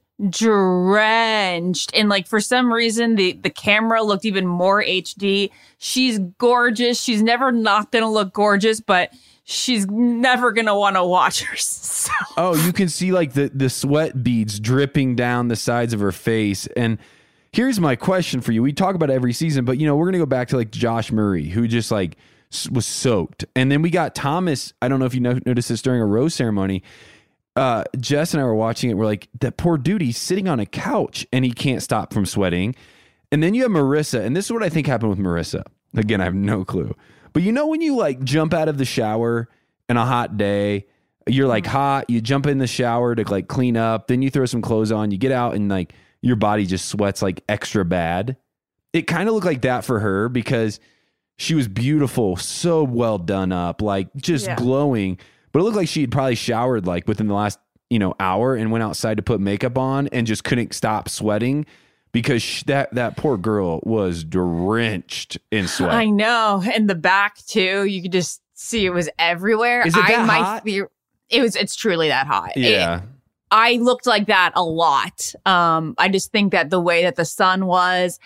drenched. And like for some reason, the, the camera looked even more H D. She's gorgeous. She's never not going to look gorgeous, but she's never going to want to watch herself. Oh, you can see like the, the sweat beads dripping down the sides of her face. And here's my question for you. We talk about it every season, but you know, we're going to go back to like Josh Murray, who just like was soaked. And then we got Thomas. I don't know if you noticed this during a rose ceremony. Uh, Jess and I were watching it. We're like, that poor dude, he's sitting on a couch and he can't stop from sweating. And then you have Marissa. And this is what I think happened with Marissa. Again, I have no clue. But you know, when you like jump out of the shower in a hot day, you're like hot, you jump in the shower to like clean up, then you throw some clothes on, you get out and like, your body just sweats like extra bad. It kind of looked like that for her because she was beautiful, so well done up, like just yeah. glowing. But it looked like she had probably showered like within the last, you know, hour and went outside to put makeup on and just couldn't stop sweating because she, that that poor girl was drenched in sweat. I know. And the back too, you could just see it was everywhere. Is it that I might hot? Be, it was it's truly that hot. Yeah. It, I looked like that a lot. Um, I just think that the way that the sun was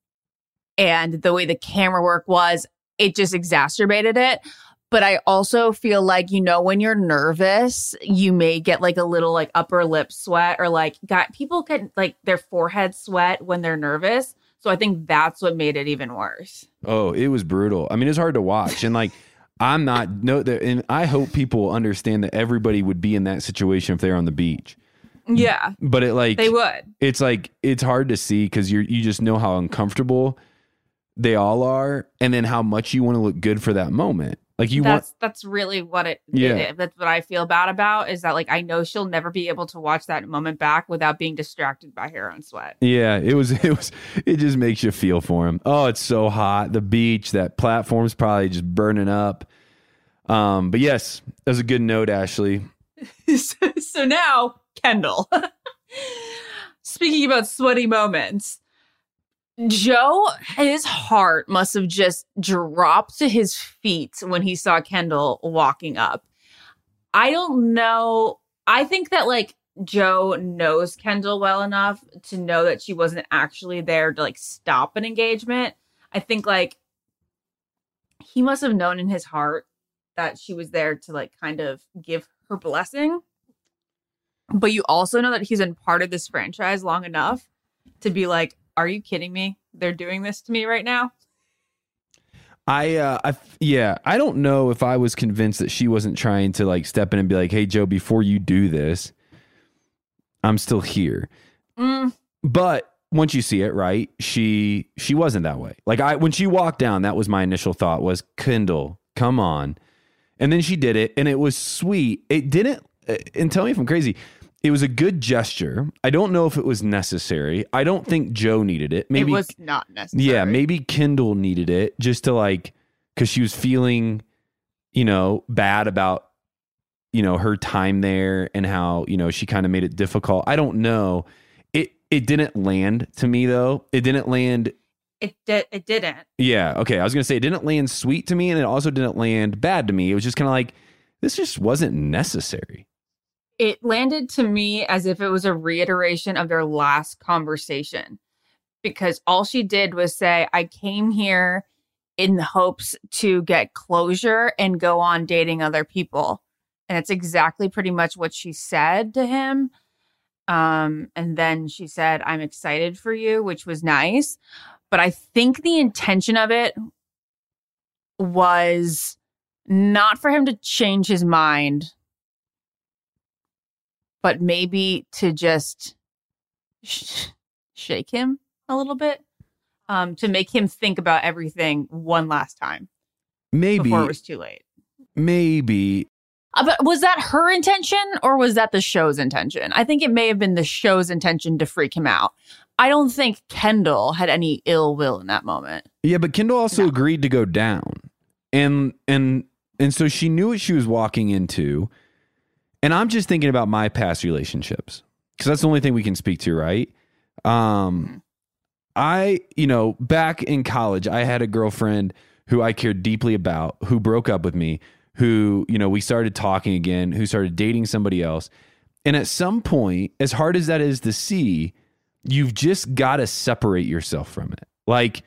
and the way the camera work was, it just exacerbated it. But I also feel like, you know, when you're nervous, you may get like a little like upper lip sweat or like got people get like their forehead sweat when they're nervous. So I think that's what made it even worse. Oh, it was brutal. I mean, it's hard to watch. And like, I'm not no, and I hope people understand that everybody would be in that situation if they're on the beach. Yeah, but it like they would. It's like it's hard to see because you you just know how uncomfortable they all are, and then how much you want to look good for that moment. Like you that's, want. That's really what it. Yeah, it, that's what I feel bad about is that like I know she'll never be able to watch that moment back without being distracted by her own sweat. Yeah, it was. It was. It just makes you feel for him. Oh, it's so hot. The beach, that platform's probably just burning up. Um, but yes, that's a good note, Ashley. so, so now, Kendall. Speaking about sweaty moments, Joe, his heart must have just dropped to his feet when he saw Kendall walking up. I don't know. I think that like Joe knows Kendall well enough to know that she wasn't actually there to like stop an engagement. I think like he must have known in his heart that she was there to like kind of give her blessing. But you also know that he's been part of this franchise long enough to be like, are you kidding me? They're doing this to me right now. I, uh, I, yeah, I don't know if I was convinced that she wasn't trying to like step in and be like, hey, Joe, before you do this, I'm still here. Mm. But once you see it, right, she she wasn't that way. Like I, when she walked down, that was my initial thought was, Kendall, come on. And then she did it, and it was sweet. It didn't, and tell me if I'm crazy, it was a good gesture. I don't know if it was necessary. I don't think Joe needed it. Maybe it was not necessary. Yeah, maybe Kendall needed it just to like, because she was feeling, you know, bad about, you know, her time there and how, you know, she kind of made it difficult. I don't know. It it didn't land to me though. It didn't land. It did. It didn't. Yeah. Okay. I was gonna say it didn't land sweet to me, and it also didn't land bad to me. It was just kind of like, this just wasn't necessary. It landed to me as if it was a reiteration of their last conversation, because all she did was say, I came here in the hopes to get closure and go on dating other people. And it's exactly pretty much what she said to him. Um, and then she said, I'm excited for you, which was nice. But I think the intention of it was not for him to change his mind, but maybe to just sh- shake him a little bit, um, to make him think about everything one last time. Maybe. Before it was too late. Maybe. Uh, but was that her intention or was that the show's intention? I think it may have been the show's intention to freak him out. I don't think Kendall had any ill will in that moment. Yeah, but Kendall also no. agreed to go down. And and and so she knew what she was walking into. And I'm just thinking about my past relationships, because that's the only thing we can speak to, right? Um, I, you know, back in college, I had a girlfriend who I cared deeply about, who broke up with me, who, you know, we started talking again, who started dating somebody else. And at some point, as hard as that is to see, you've just got to separate yourself from it. Like,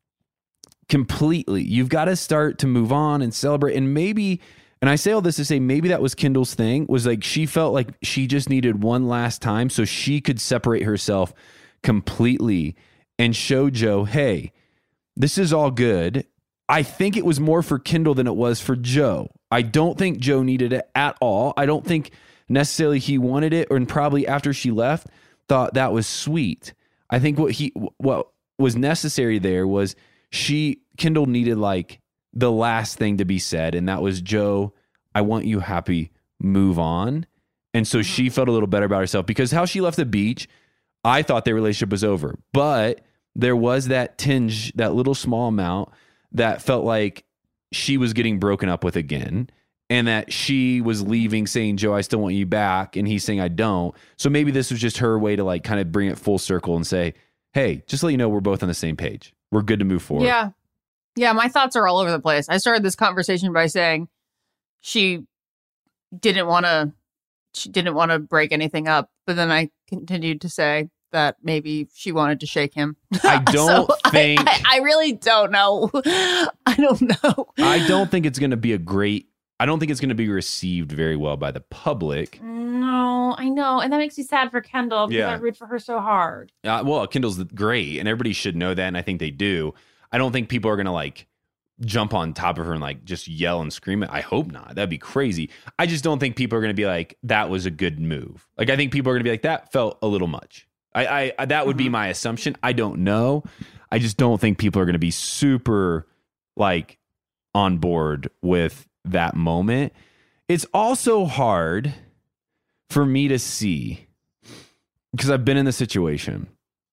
completely. You've got to start to move on and celebrate. And maybe... And I say all this to say maybe that was Kendall's thing, was like she felt like she just needed one last time so she could separate herself completely and show Joe, hey, this is all good. I think it was more for Kendall than it was for Joe. I don't think Joe needed it at all. I don't think necessarily he wanted it, or and probably after she left thought that was sweet. I think what he what was necessary there was she Kendall needed like the last thing to be said, and that was, Joe, I want you happy, move on. And so she felt a little better about herself, because how she left the beach, I thought their relationship was over, but there was that tinge, that little small amount that felt like she was getting broken up with again, and that she was leaving saying, Joe, I still want you back, and he's saying, I don't. So maybe this was just her way to like kind of bring it full circle and say, hey, just to let you know, we're both on the same page. We're good to move forward. Yeah. Yeah, my thoughts are all over the place. I started this conversation by saying she didn't want to she didn't want to break anything up, but then I continued to say that maybe she wanted to shake him. I don't so think I, I, I really don't know. I don't know. I don't think it's going to be a great I don't think it's going to be received very well by the public. No, I know. And that makes me sad for Kendall, because Yeah. I root for her so hard. Uh, well, Kendall's great, and everybody should know that, and I think they do. I don't think people are going to like jump on top of her and like just yell and scream it. I hope not. That'd be crazy. I just don't think people are going to be like, that was a good move. Like, I think people are going to be like, that felt a little much. I, I that would mm-hmm. be my assumption. I don't know. I just don't think people are going to be super like on board with that moment. It's also hard for me to see, because I've been in the situation.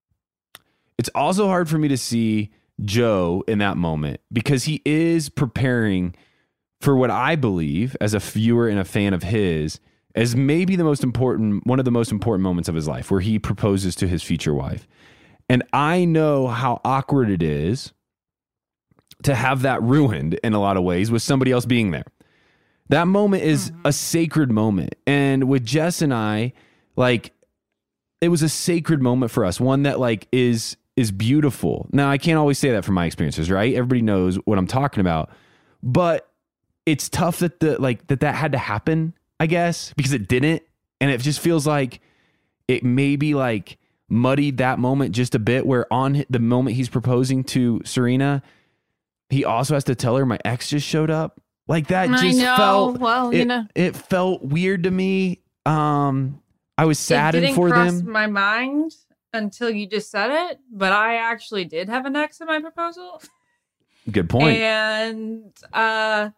It's also hard for me to see Joe in that moment, because he is preparing for what I believe, as a viewer and a fan of his, as maybe the most important, one of the most important moments of his life, where he proposes to his future wife. And I know how awkward it is to have that ruined in a lot of ways with somebody else being there. That moment is mm-hmm. a sacred moment. And with Jess and I, like, it was a sacred moment for us. One that like is is beautiful. Now, I can't always say that from my experiences, right? Everybody knows what I'm talking about. But it's tough that the like that that had to happen, I guess, because it didn't. And it just feels like it maybe like muddied that moment just a bit, where on the moment he's proposing to Serena, he also has to tell her, my ex just showed up. Like that I just know. felt Well, it, you know. it felt weird to me. Um I was saddened it didn't for cross them. my mind until you just said it, but I actually did have an ex in my proposal. Good point. And uh,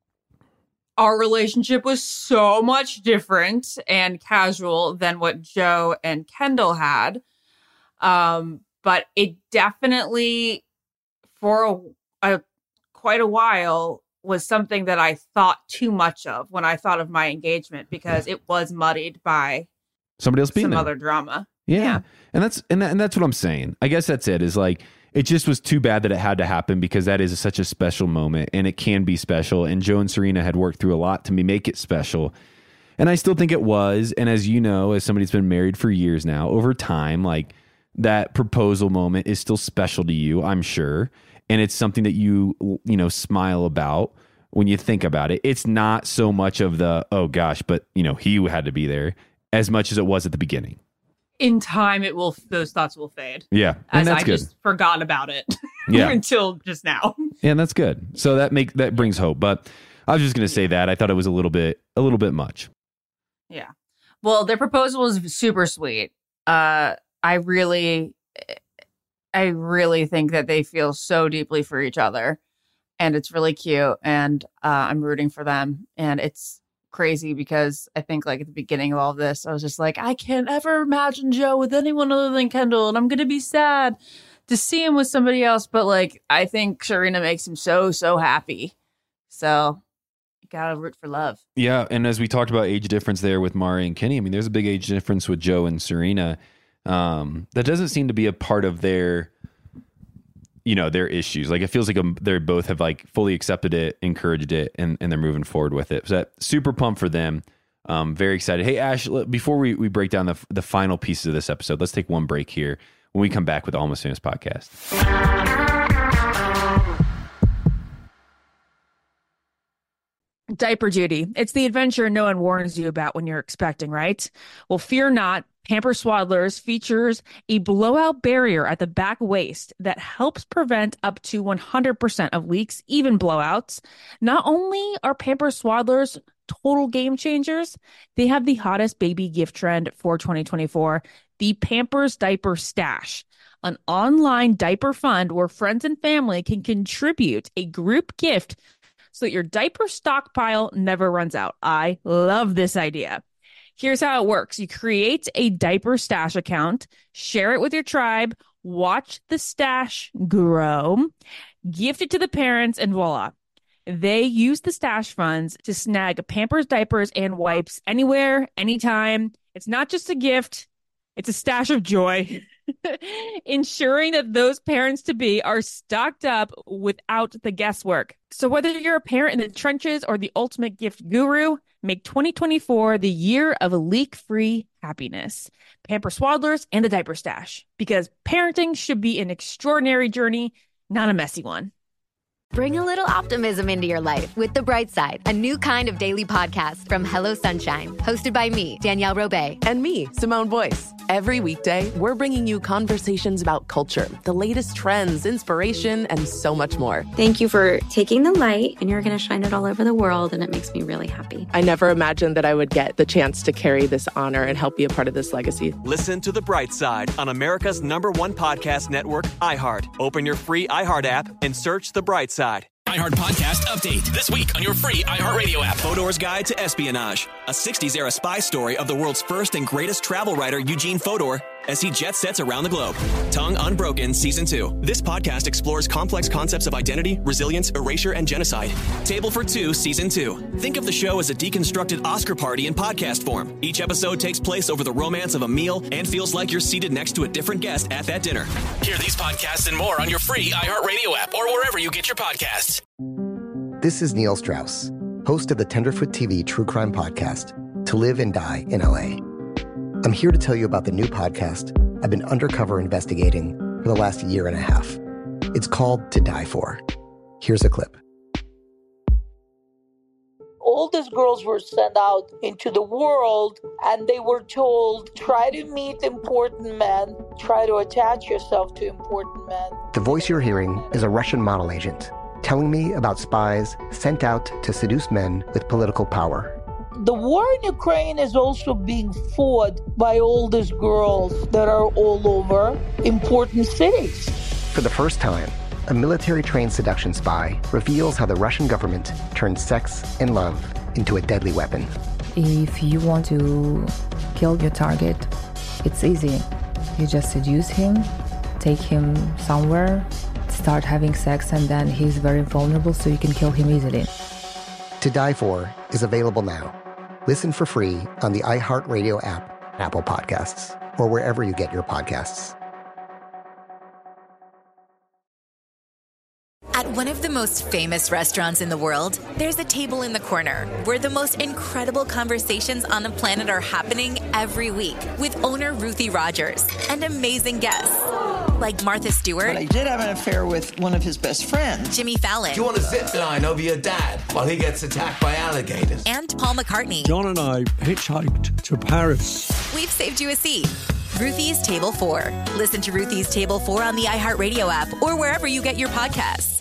our relationship was so much different and casual than what Joe and Kendall had. Um, but it definitely, for a, a quite a while, was something that I thought too much of when I thought of my engagement, because it was muddied by Somebody else being some there. other drama. Yeah. Yeah. And that's and, that, and that's what I'm saying. I guess that's it. Is like, it just was too bad that it had to happen, because that is such a special moment, and it can be special. And Joe and Serena had worked through a lot to make it special. And I still think it was. And as you know, as somebody who's been married for years now, over time, like, that proposal moment is still special to you, I'm sure. And it's something that you, you know, smile about when you think about it. It's not so much of the, oh gosh, but you know, he had to be there, as much as it was at the beginning. In time, it will; those thoughts will fade. Yeah, and as that's I good. just forgot about it. Yeah. Until just now. Yeah, and that's good. So that make that brings hope. But I was just going to say that I thought it was a little bit, a little bit much. Yeah. Well, their proposal was super sweet. Uh, I really, I really think that they feel so deeply for each other, and it's really cute. And uh, I'm rooting for them. And it's crazy because I think, like, at the beginning of all of this, I was just like, I can't ever imagine Joe with anyone other than Kendall, and I'm gonna be sad to see him with somebody else. But like, I think Serena makes him so so happy. So you gotta root for love. Yeah, and as we talked about age difference there with Mari and Kenny, I mean, there's a big age difference with Joe and Serena. Um, that doesn't seem to be a part of their, you know, their issues. Like, it feels like um they both have like fully accepted it, encouraged it, and, and they're moving forward with it. So that, super pumped for them. Um, very excited. Hey, Ash, before we, we break down the the final pieces of this episode, let's take one break here. When we come back with the Almost Famous podcast. Diaper duty. It's the adventure no one warns you about when you're expecting, right? Well, fear not. Pampers Swaddlers features a blowout barrier at the back waist that helps prevent up to one hundred percent of leaks, even blowouts. Not only are Pampers Swaddlers total game changers, they have the hottest baby gift trend for twenty twenty-four, the Pampers Diaper Stash, an online diaper fund where friends and family can contribute a group gift so that your diaper stockpile never runs out. I love this idea. Here's how it works. You create a diaper stash account, share it with your tribe, watch the stash grow, gift it to the parents, and voila. They use the stash funds to snag Pampers diapers and wipes anywhere, anytime. It's not just a gift. It's a stash of joy, ensuring that those parents-to-be are stocked up without the guesswork. So whether you're a parent in the trenches or the ultimate gift guru, make twenty twenty-four the year of leak-free happiness. Pampers Swaddlers and the Diaper Stash, because parenting should be an extraordinary journey, not a messy one. Bring a little optimism into your life with The Bright Side, a new kind of daily podcast from Hello Sunshine, hosted by me, Danielle Robay. And me, Simone Boyce. Every weekday, we're bringing you conversations about culture, the latest trends, inspiration, and so much more. Thank you for taking the light, and you're going to shine it all over the world, and it makes me really happy. I never imagined that I would get the chance to carry this honor and help be a part of this legacy. Listen to The Bright Side on America's number one podcast network, iHeart. Open your free iHeart app and search The Bright Side. iHeart Podcast Update. This week on your free iHeartRadio app. Fodor's Guide to Espionage, a sixties-era spy story of the world's first and greatest travel writer, Eugene Fodor, as he jet sets around the globe. Tongue Unbroken Season two. This podcast explores complex concepts of identity, resilience, erasure, and genocide. Table for Two Season two. Think of the show as a deconstructed Oscar party in podcast form. Each episode takes place over the romance of a meal and feels like you're seated next to a different guest at that dinner. Hear these podcasts and more on your free iHeartRadio app or wherever you get your podcasts. This is Neil Strauss, host of the Tenderfoot T V True Crime Podcast, To Live and Die in L A. I'm here to tell you about the new podcast I've been undercover investigating for the last year and a half. It's called To Die For. Here's a clip. All these girls were sent out into the world and they were told, try to meet important men, try to attach yourself to important men. The voice you're hearing is a Russian model agent telling me about spies sent out to seduce men with political power. The war in Ukraine is also being fought by all these girls that are all over important cities. For the first time, a military-trained seduction spy reveals how the Russian government turned sex and love into a deadly weapon. If you want to kill your target, it's easy. You just seduce him, take him somewhere, start having sex, and then he's very vulnerable, so you can kill him easily. To Die For is available now. Listen for free on the iHeartRadio app, Apple Podcasts, or wherever you get your podcasts. At one of the most famous restaurants in the world, there's a table in the corner where the most incredible conversations on the planet are happening every week with owner Ruthie Rogers and amazing guests like Martha Stewart. But I did have an affair with one of his best friends. Jimmy Fallon. Do you want a zip line over your dad while he gets attacked by alligators? And Paul McCartney. John and I hitchhiked to Paris. We've saved you a seat. Ruthie's Table four. Listen to Ruthie's Table four on the iHeartRadio app or wherever you get your podcasts.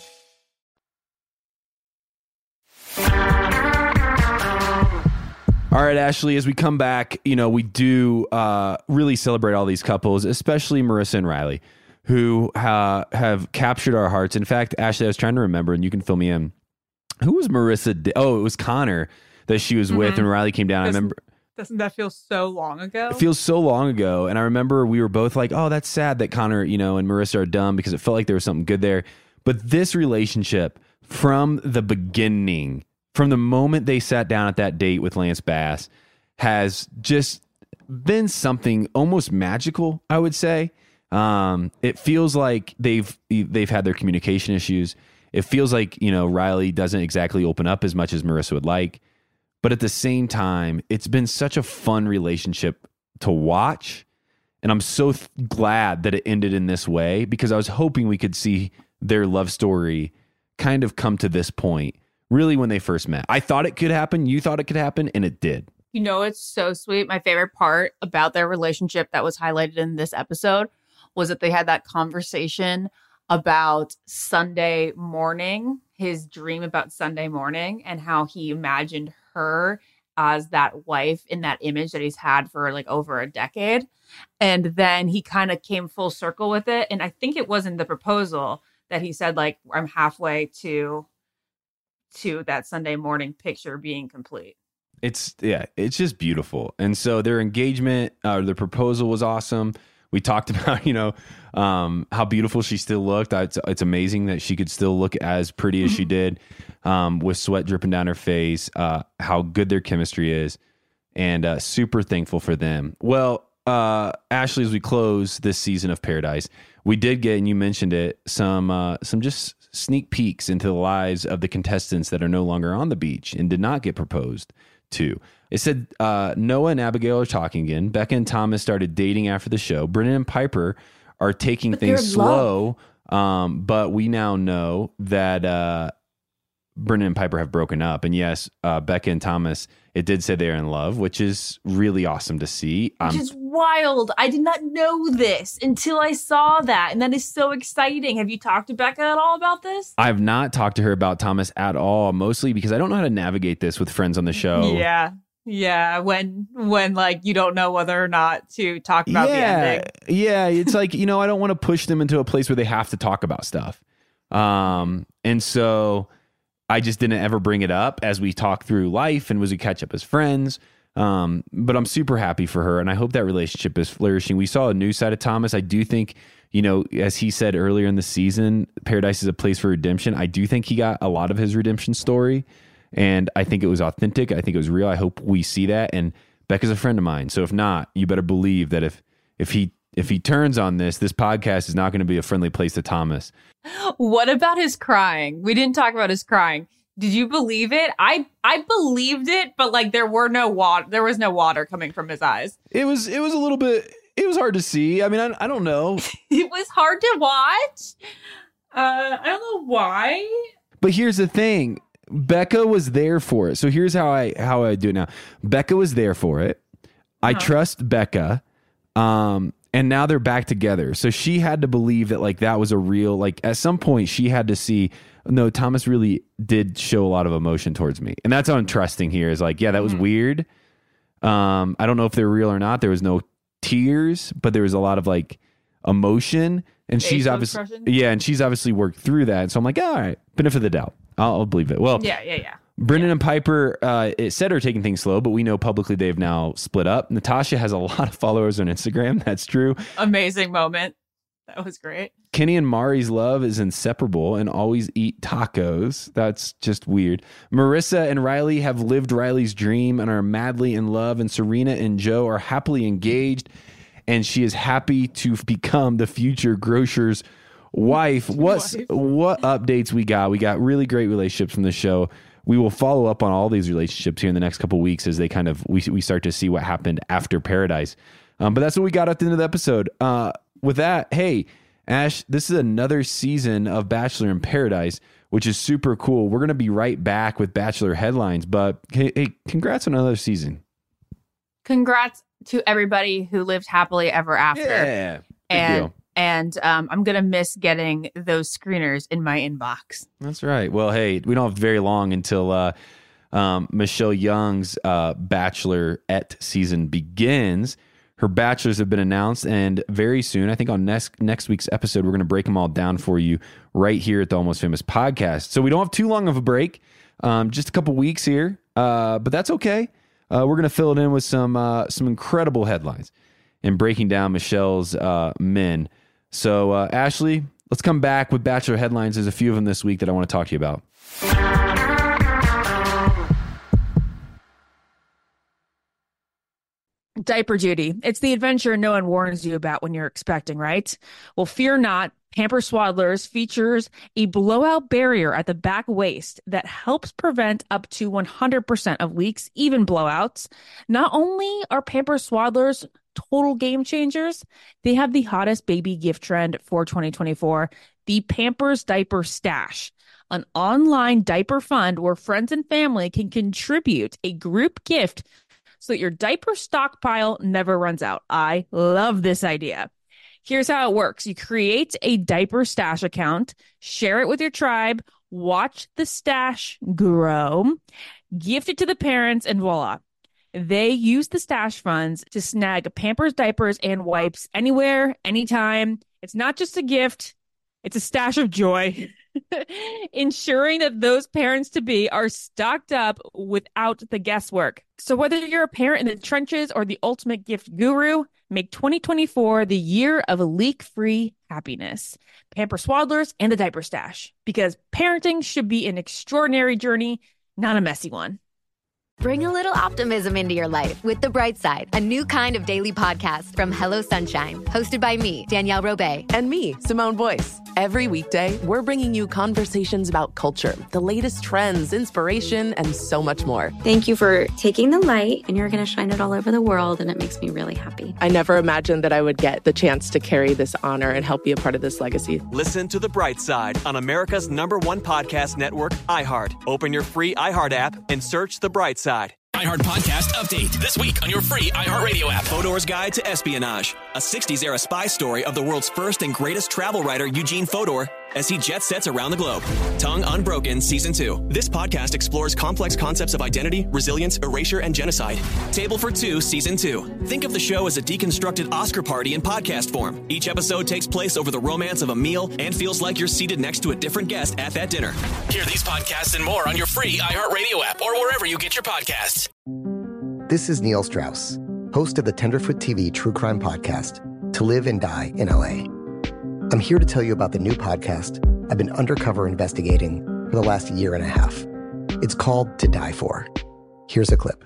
All right, Ashley, as we come back, you know, we do uh, really celebrate all these couples, especially Marissa and Riley, who uh, have captured our hearts. In fact, Ashley, I was trying to remember, and you can fill me in. Who was Marissa? Di- oh, it was Connor that she was mm-hmm. with, and Riley came down. Doesn't, I remember. Doesn't that feel so long ago? It feels so long ago. And I remember we were both like, oh, that's sad that Connor, you know, and Marissa are done, because it felt like there was something good there. But this relationship from the beginning, from the moment they sat down at that date with Lance Bass, has just been something almost magical, I would say. Um, it feels like they've they've had their communication issues. It feels like, you know, Riley doesn't exactly open up as much as Marissa would like. But at the same time, it's been such a fun relationship to watch. And I'm so th- glad that it ended in this way, because I was hoping we could see their love story kind of come to this point, really, when they first met. I thought it could happen. You thought it could happen, and it did. You know, it's so sweet. My favorite part about their relationship that was highlighted in this episode was that they had that conversation about Sunday morning, his dream about Sunday morning, and how he imagined her as that wife in that image that he's had for like over a decade. And then he kind of came full circle with it. And I think it was in the proposal that he said, like, I'm halfway to to that Sunday morning picture being complete. It's yeah, it's just beautiful. And so their engagement, uh, their proposal was awesome. We talked about, you know, um, how beautiful she still looked. It's, it's amazing that she could still look as pretty as she did, um, with sweat dripping down her face, uh, how good their chemistry is, and uh, super thankful for them. Well, uh, Ashley, as we close this season of Paradise, we did get, and you mentioned it, some uh, some just sneak peeks into the lives of the contestants that are no longer on the beach and did not get proposed to. It said uh, Noah and Abigail are talking again. Becca and Thomas started dating after the show. Brennan and Piper are taking But things they're slow, um, but we now know that uh, Brennan and Piper have broken up. And yes, uh, Becca and Thomas, it did say they're in love, which is really awesome to see. Which Um, is wild. I did not know this until I saw that. And that is so exciting. Have you talked to Becca at all about this? I've not talked to her about Thomas at all, mostly because I don't know how to navigate this with friends on the show. Yeah. Yeah. When, when like you don't know whether or not to talk about yeah, the ending. Yeah. It's like, you know, I don't want to push them into a place where they have to talk about stuff. Um, and so I just didn't ever bring it up as we talk through life and as we catch up as friends. Um, but I'm super happy for her, and I hope that relationship is flourishing. We saw a new side of Thomas. I do think, you know, as he said earlier in the season, Paradise is a place for redemption. I do think he got a lot of his redemption story, and I think it was authentic. I think it was real. I hope we see that. And Becca's a friend of mine, so if not, you better believe that if if he if he turns on this, this podcast is not going to be a friendly place to Thomas. What about his crying? We didn't talk about his crying. Did you believe it? I I believed it, but like there were no water. There was no water coming from his eyes. It was it was a little bit. it was hard to see. I mean, I, I don't know. It was hard to watch. Uh, I don't know why. But here's the thing. Becca was there for it. So here's how I how I do it now. Becca was there for it. I Uh-huh. trust Becca. Um, and now they're back together. So she had to believe that like that was a real, like at some point she had to see, no, Thomas really did show a lot of emotion towards me. And that's how I'm trusting here is like, yeah, that was Mm-hmm. weird. Um, I don't know if they're real or not. There was no tears, but there was a lot of like emotion. And she's Facial obviously, expression? yeah, and she's obviously worked through that. So I'm like, all right, benefit of the doubt. I'll, I'll believe it. Well, Yeah, yeah, yeah. Brendan and Piper, uh, it said are taking things slow, but we know publicly they've now split up. Natasha has a lot of followers on Instagram. That's true. Amazing moment. That was great. Kenny and Mari's love is inseparable and always eat tacos. That's just weird. Marissa and Riley have lived Riley's dream and are madly in love. And Serena and Joe are happily engaged. And she is happy to become the future grocer's wife. What's Wife. what updates we got? We got really great relationships from the show. We will follow up on all these relationships here in the next couple of weeks as they kind of we we start to see what happened after Paradise. Um, but that's what we got at the end of the episode. Uh, with that, hey, Ash, this is another season of Bachelor in Paradise, which is super cool. We're going to be right back with Bachelor headlines, but hey, hey, congrats on another season. Congrats to everybody who lived happily ever after. Yeah, big and deal. and um, I'm gonna miss getting those screeners in my inbox. That's right. Well, hey, we don't have very long until uh, um, Michelle Young's uh, Bachelorette season begins. Her bachelors have been announced, and very soon, I think on next next week's episode, we're going to break them all down for you right here at the Almost Famous podcast. So we don't have too long of a break, um, just a couple weeks here, uh, but that's okay. Uh, we're going to fill it in with some uh, some incredible headlines and breaking down Michelle's uh, men. So, uh, Ashley, let's come back with Bachelor headlines. There's a few of them this week that I want to talk to you about. Diaper duty. It's the adventure no one warns you about when you're expecting, right? Well, fear not. Pamper Swaddlers features a blowout barrier at the back waist that helps prevent up to one hundred percent of leaks, even blowouts. Not only are Pamper Swaddlers total game changers, they have the hottest baby gift trend for twenty twenty-four, the Pampers Diaper Stash, an online diaper fund where friends and family can contribute a group gift so that your diaper stockpile never runs out. I love this idea. Here's how it works. You create a diaper stash account, share it with your tribe, watch the stash grow, gift it to the parents, and voila. They use the stash funds to snag Pampers diapers and wipes anywhere, anytime. It's not just a gift. It's a stash of joy, ensuring that those parents-to-be are stocked up without the guesswork. So whether you're a parent in the trenches or the ultimate gift guru, make twenty twenty-four the year of leak-free happiness. Pamper Swaddlers and the Diaper Stash, because parenting should be an extraordinary journey, not a messy one. Bring a little optimism into your life with The Bright Side, a new kind of daily podcast from Hello Sunshine, hosted by me, Danielle Robay. And me, Simone Boyce. Every weekday, we're bringing you conversations about culture, the latest trends, inspiration, and so much more. Thank you for taking the light, and you're going to shine it all over the world, and it makes me really happy. I never imagined that I would get the chance to carry this honor and help be a part of this legacy. Listen to The Bright Side on America's number one podcast network, iHeart. Open your free iHeart app and search The Bright Side. iHeart Podcast Update. This week on your free iHeartRadio app. Fodor's Guide to Espionage, a sixties-era spy story of the world's first and greatest travel writer, Eugene Fodor, as he jet sets around the globe. Tongue Unbroken Season two. This podcast explores complex concepts of identity, resilience, erasure, and genocide. Table for Two Season two. Think of the show as a deconstructed Oscar party in podcast form. Each episode takes place over the romance of a meal and feels like you're seated next to a different guest at that dinner. Hear these podcasts and more on your free iHeartRadio app or wherever you get your podcasts. This is Neil Strauss, host of the Tenderfoot T V True Crime Podcast, To Live and Die in L A. I'm here to tell you about the new podcast I've been undercover investigating for the last year and a half. It's called To Die For. Here's a clip.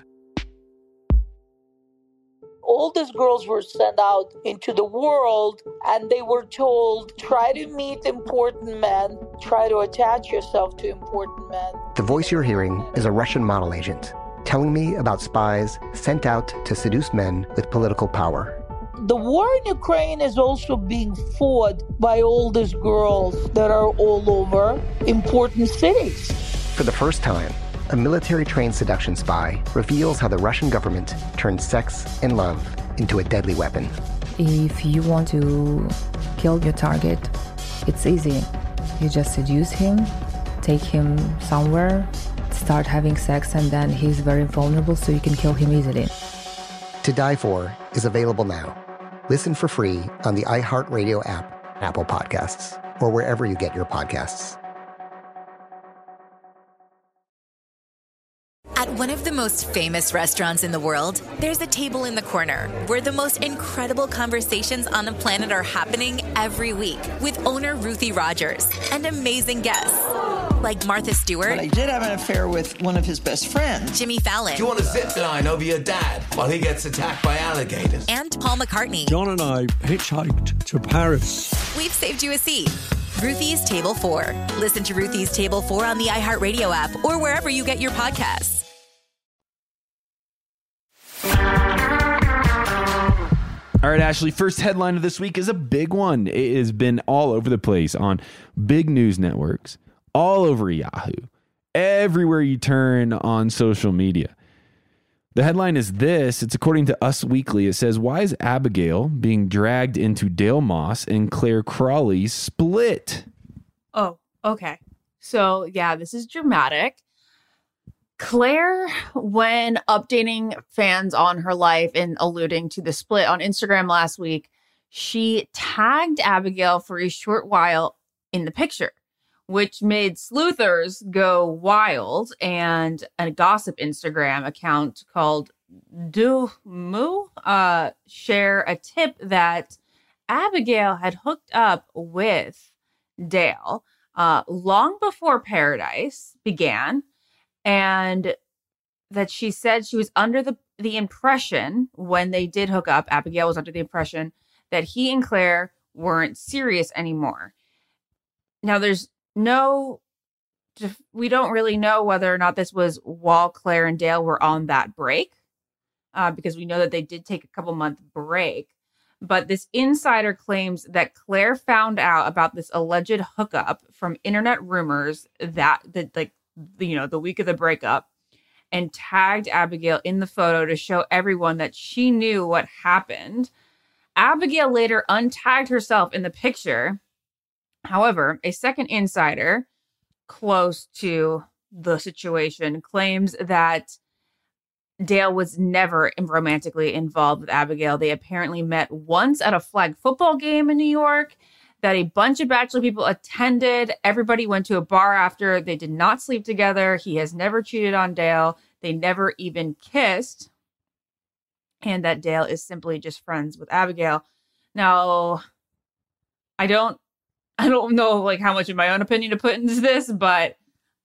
All these girls were sent out into the world and they were told, try to meet important men, try to attach yourself to important men. The voice you're hearing is a Russian model agent telling me about spies sent out to seduce men with political power. the war in Ukraine is also being fought by all these girls that are all over important cities. For the first time, a military-trained seduction spy reveals how the Russian government turned sex and love into a deadly weapon. If you want to kill your target, it's easy. You just seduce him, take him somewhere, start having sex, and then he's very vulnerable, so you can kill him easily. To Die For is available now. Listen for free on the iHeartRadio app, Apple Podcasts, or wherever you get your podcasts. At one of the most famous restaurants in the world, there's a table in the corner where the most incredible conversations on the planet are happening every week with owner Ruthie Rogers and amazing guests like Martha Stewart. But I did have an affair with one of his best friends. Jimmy Fallon. Do you want to zip line over your dad while he gets attacked by alligators? And Paul McCartney. John and I hitchhiked to Paris. We've saved you a seat. Ruthie's Table four. Listen to Ruthie's Table four on the iHeartRadio app or wherever you get your podcasts. All right, Ashley, first headline of this week is a big one. It has been all over the place on big news networks, all over Yahoo, everywhere you turn on social media. The headline is this. It's according to Us Weekly. It says, why is Abigail being dragged into Dale Moss and Claire Crawley's split? Oh, okay. So, yeah, this is dramatic. Claire, when updating fans on her life and alluding to the split on Instagram last week, she tagged Abigail for a short while in the picture, which made sleuthers go wild, and a gossip Instagram account called Do Moo uh, share a tip that Abigail had hooked up with Dale uh, long before Paradise began, and that she said she was under the, the impression when they did hook up, Abigail was under the impression that he and Claire weren't serious anymore. Now, there's no, we don't really know whether or not this was while Claire and Dale were on that break, uh, because we know that they did take a couple month break. But this insider claims that Claire found out about this alleged hookup from internet rumors that, that like, you know, the week of the breakup, and tagged Abigail in the photo to show everyone that she knew what happened. Abigail later untagged herself in the picture. However, a second insider close to the situation claims that Dale was never romantically involved with Abigail. They apparently met once at a flag football game in New York, that a bunch of Bachelor people attended. Everybody went to a bar after. They did not sleep together. He has never cheated on Dale. They never even kissed. And that Dale is simply just friends with Abigail. Now, I don't I don't know like how much of my own opinion to put into this, but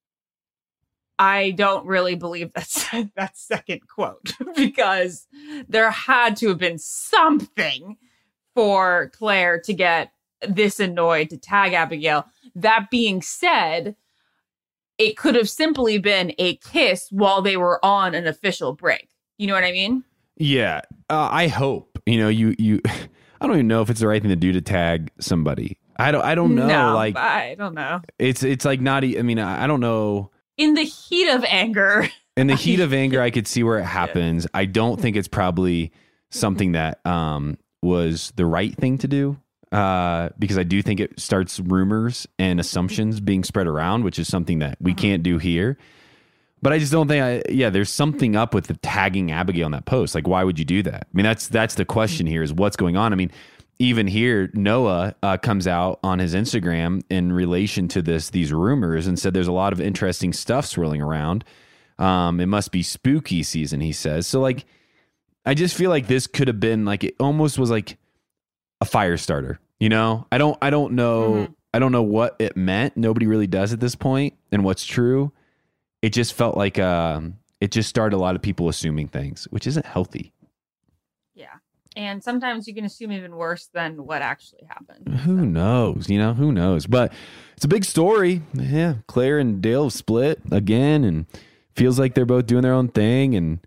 I don't really believe that's that second quote, because there had to have been something for Claire to get this annoyed to tag Abigail. That being said, it could have simply been a kiss while they were on an official break. You know what I mean? Yeah, uh, I hope. You know, you you. I don't even know if it's the right thing to do to tag somebody. I don't. I don't know. No, like I don't know. It's it's like not. I mean, I don't know. In the heat of anger. In the heat of anger, I could see where it happens. I don't think it's probably something that um, was the right thing to do. Uh, because I do think it starts rumors and assumptions being spread around, which is something that we can't do here. But I just don't think I, yeah, there's something up with the tagging Abigail in that post. Like, why would you do that? I mean, that's, that's the question here, is what's going on. I mean, even here, Noah uh, comes out on his Instagram in relation to this, these rumors, and said there's a lot of interesting stuff swirling around. Um, it must be spooky season, he says. So like, I just feel like this could have been like, it almost was like a fire starter, you know? I don't, I don't know. Mm-hmm. I don't know what it meant. Nobody really does at this point, and what's true. It just felt like, um, it just started a lot of people assuming things, which isn't healthy. Yeah. And sometimes you can assume even worse than what actually happened. Who knows, you know, who knows, but it's a big story. Yeah. Claire and Dale split again, and feels like they're both doing their own thing. And,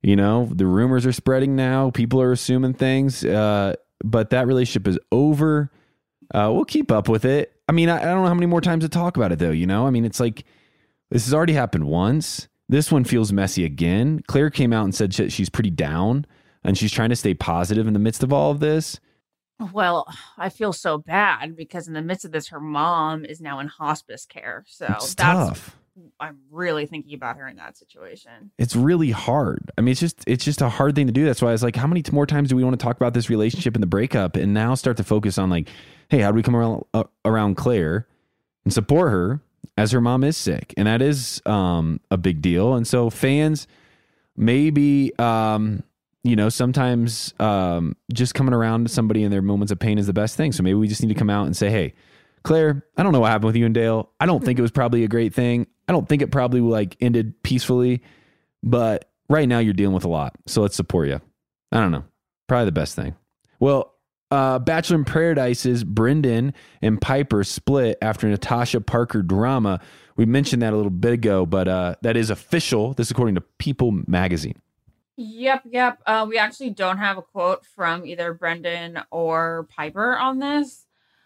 You know, the rumors are spreading now. People are assuming things, uh, but that relationship is over. Uh, we'll keep up with it. I mean, I, I don't know how many more times to talk about it, though. You know, I mean, it's like this has already happened once. This one feels messy again. Claire came out and said she, she's pretty down and she's trying to stay positive in the midst of all of this. Well, I feel so bad because in the midst of this, her mom is now in hospice care. So It's that's, tough. I'm really thinking about her in that situation. It's really hard. I mean, it's just it's just a hard thing to do. That's why I was like, how many more times do we want to talk about this relationship and the breakup, and now start to focus on like, hey, how do we come around uh, around Claire and support her as her mom is sick, and that is um, a big deal. And so fans, maybe um, you know, sometimes um, just coming around to somebody in their moments of pain is the best thing. So maybe we just need to come out and say, hey, Claire, I don't know what happened with you and Dale. I don't think it was probably a great thing. I don't think it probably like ended peacefully, but right now you're dealing with a lot. So let's support you. I don't know. Probably the best thing. Well, uh, Bachelor in Paradise's Brendan and Piper split after Natasha Parker drama. We mentioned that a little bit ago, but uh, that is official. This is according to People magazine. Yep, yep. Uh, we actually don't have a quote from either Brendan or Piper on this,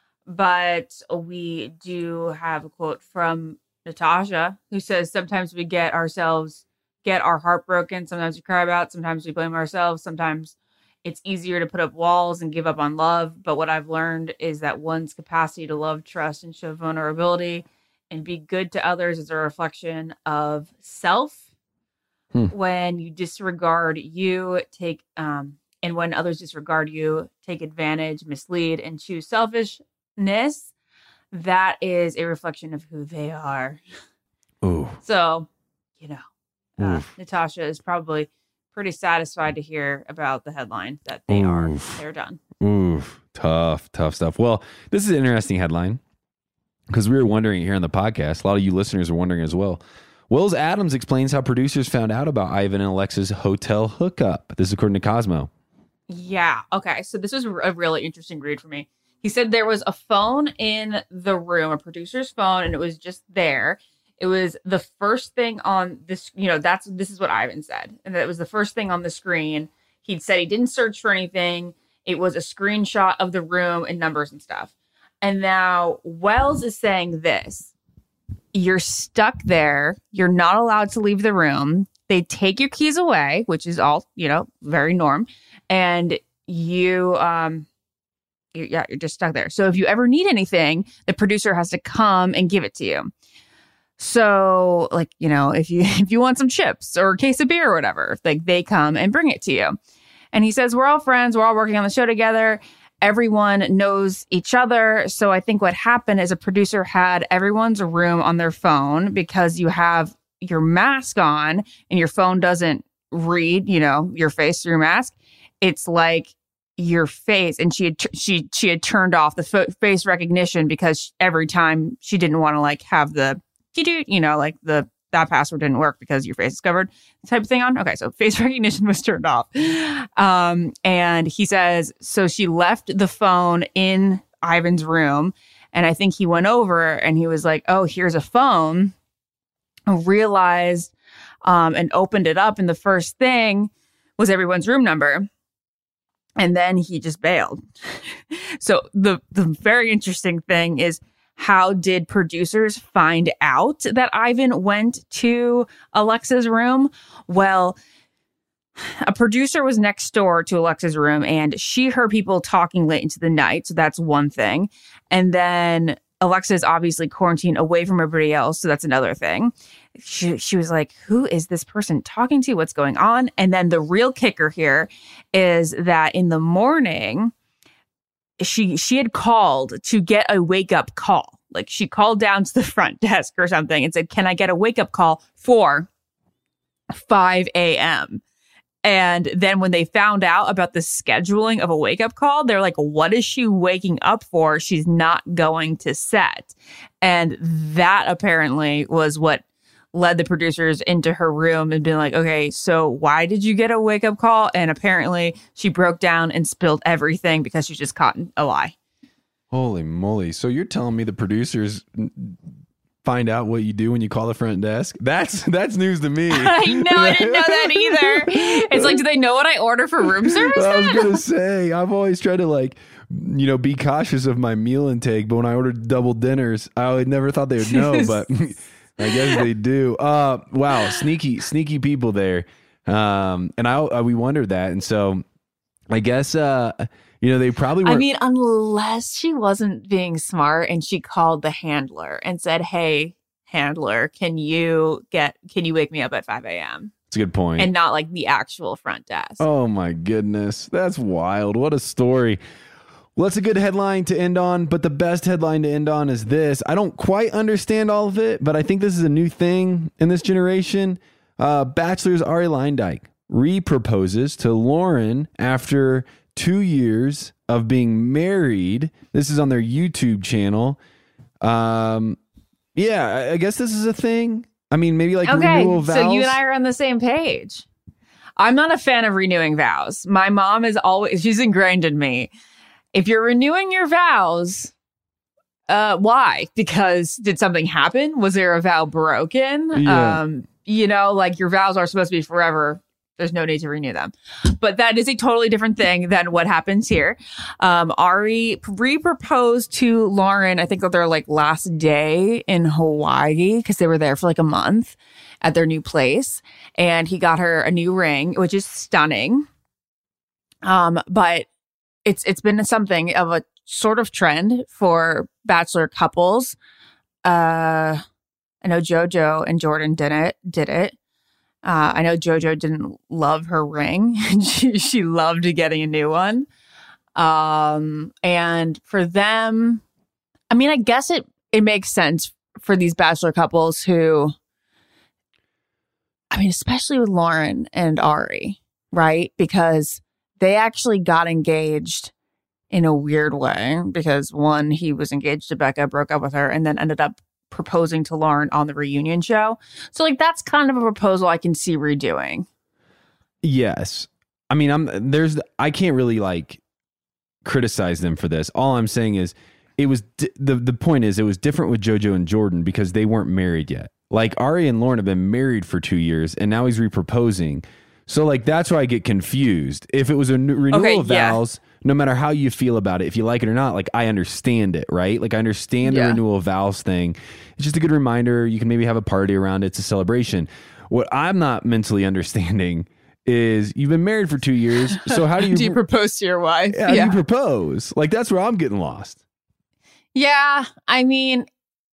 but we do have a quote from Natasha, who says, sometimes we get ourselves, get our heart broken. Sometimes we cry about it. Sometimes we blame ourselves. Sometimes it's easier to put up walls and give up on love. But what I've learned is that one's capacity to love, trust, and show vulnerability and be good to others is a reflection of self. Hmm. When you disregard you, take, um, and when others disregard you, take advantage, mislead, and choose selfishness, that is a reflection of who they are. Ooh. So, you know, uh, Natasha is probably pretty satisfied to hear about the headline that they Oof. are, they're done. Oof. Tough, tough stuff. Well, this is an interesting headline because we were wondering here on the podcast. A lot of you listeners are wondering as well. Wills Adams explains how producers found out about Ivan and Alexa's hotel hookup. This is according to Cosmo. Yeah. Okay. So this was a really interesting read for me. He said there was a phone in the room, a producer's phone, and it was just there. It was the first thing on this, you know, that's, this is what Ivan said. And that it was the first thing on the screen. He'd said he didn't search for anything. It was a screenshot of the room and numbers and stuff. And now Wells is saying this: you're stuck there. You're not allowed to leave the room. They take your keys away, which is all, you know, very norm. And you, um, you, yeah, you're just stuck there. So if you ever need anything, the producer has to come and give it to you. So like, you know, if you, if you want some chips or a case of beer or whatever, like they come and bring it to you. And he says, we're all friends. We're all working on the show together. Everyone knows each other. So I think what happened is a producer had everyone's room on their phone because you have your mask on and your phone doesn't read, you know, your face through your mask. It's like your face. And she had, she, she had turned off the fo- face recognition because every time she didn't want to like have the, you know, like the, that password didn't work because your face is covered type of thing on. Okay. So face recognition was turned off. Um, and he says, so she left the phone in Ivan's room. And I think he went over and he was like, oh, here's a phone. I realized, um, and opened it up. And the first thing was everyone's room number. And then he just bailed. So the, the very interesting thing is, how did producers find out that Ivan went to Alexa's room? Well, a producer was next door to Alexa's room and she heard people talking late into the night. So that's one thing. And then Alexa is obviously quarantined away from everybody else. So that's another thing. She, she was like, who is this person talking to? What's going on? And then the real kicker here is that in the morning, she she had called to get a wake up call. Like she called down to the front desk or something and said, can I get a wake up call for five a.m.? And then when they found out about the scheduling of a wake up call, they're like, what is she waking up for? She's not going to set. And that apparently was what led the producers into her room and been like, okay, so why did you get a wake up call? And apparently she broke down and spilled everything because she just caught a lie. Holy moly. So you're telling me the producers find out what you do when you call the front desk? That's that's news to me. I know, I didn't know that either. It's like, do they know what I order for room service? I was gonna say, I've always tried to like, you know, be cautious of my meal intake, but when I ordered double dinners, I would never thought they would know, but I guess they do. Uh, wow, sneaky, sneaky people there. Um, and I, I we wondered that, and so I guess uh, you know, they probably weren't. I mean, unless she wasn't being smart and she called the handler and said, "Hey, handler, can you get can you wake me up at five a.m.?" That's a good point. And not like the actual front desk. Oh my goodness, that's wild. What a story. Well, that's a good headline to end on, but the best headline to end on is this. I don't quite understand all of it, but I think this is a new thing in this generation. Uh, Bachelor's Ari Leindyke re-proposes to Lauren after two years of being married. This is on their YouTube channel. Um, yeah, I, I guess this is a thing. I mean, maybe like okay, renewal vows. So you and I are on the same page. I'm not a fan of renewing vows. My mom is always, she's ingrained in me. If you're renewing your vows, uh, why? Because did something happen? Was there a vow broken? Yeah. Um, you know, like your vows are supposed to be forever. There's no need to renew them. But that is a totally different thing than what happens here. Um, Ari re-proposed to Lauren, I think that their like last day in Hawaii, because they were there for like a month at their new place. And he got her a new ring, which is stunning. Um, but it's it's been something of a sort of trend for Bachelor couples. Uh, I know JoJo and Jordan did it. Did it. Uh, I know JoJo didn't love her ring. she, she loved getting a new one. Um, and for them, I mean, I guess it it makes sense for these Bachelor couples who, I mean, especially with Lauren and Ari, right? Because they actually got engaged in a weird way because one, he was engaged to Becca, broke up with her, and then ended up proposing to Lauren on the reunion show. So like that's kind of a proposal I can see redoing. Yes. I mean, I'm there's I can't really like criticize them for this. All I'm saying is it was di- the the point is it was different with JoJo and Jordan because they weren't married yet. Like Ari and Lauren have been married for two years and now he's reproposing. So like that's why I get confused. If it was a n- renewal okay, of vows, yeah. No matter how you feel about it, if you like it or not, like I understand it, right? Like I understand the yeah. renewal of vows thing. It's just a good reminder. You can maybe have a party around it. It's a celebration. What I'm not mentally understanding is you've been married for two years. So how do you, do you propose to your wife? Yeah, yeah. How do you propose? Like that's where I'm getting lost. Yeah. I mean,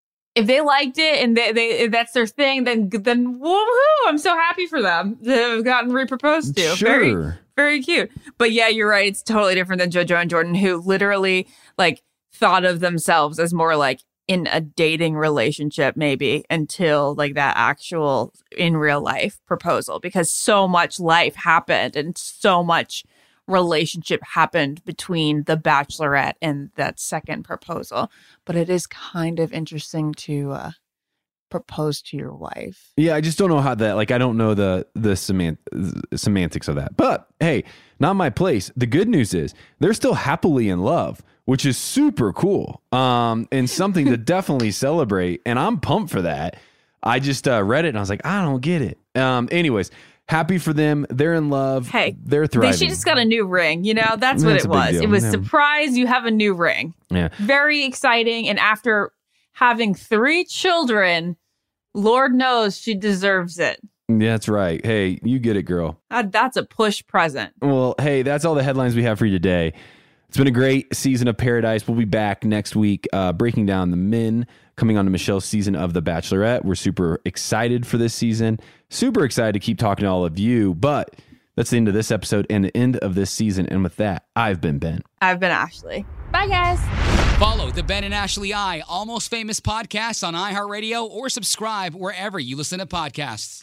if they liked it and they, they if that's their thing, then then woohoo! I'm so happy for them to have gotten re-proposed to. Sure. Very, very cute. But yeah, you're right. It's totally different than JoJo and Jordan, who literally like thought of themselves as more like in a dating relationship, maybe until like that actual in real life proposal, because so much life happened and so much relationship happened between the Bachelorette and that second proposal. But it is kind of interesting to uh, propose to your wife. Yeah, I just don't know how that, like, I don't know the the semant- semantics of that. But hey, not my place. The good news is they're still happily in love, which is super cool, um, and something to definitely celebrate. And I'm pumped for that. I just uh, read it and I was like, I don't get it. Um, anyways, happy for them. They're in love. Hey, they're thriving. They, she just got a new ring. You know, that's what That's it a big was. deal. It was Yeah. surprise. You have a new ring. Yeah. Very exciting. And after having three children, Lord knows she deserves it. That's right. Hey, you get it, girl. Uh, that's a push present. Well, hey, that's all the headlines we have for you today. It's been a great season of Paradise. We'll be back next week uh, breaking down the men coming on to Michelle's season of The Bachelorette. We're super excited for this season. Super excited to keep talking to all of you. But that's the end of this episode and the end of this season. And with that, I've been Ben. I've been Ashley. Bye, guys. Follow the Ben and Ashley I Almost Famous podcast on iHeartRadio or subscribe wherever you listen to podcasts.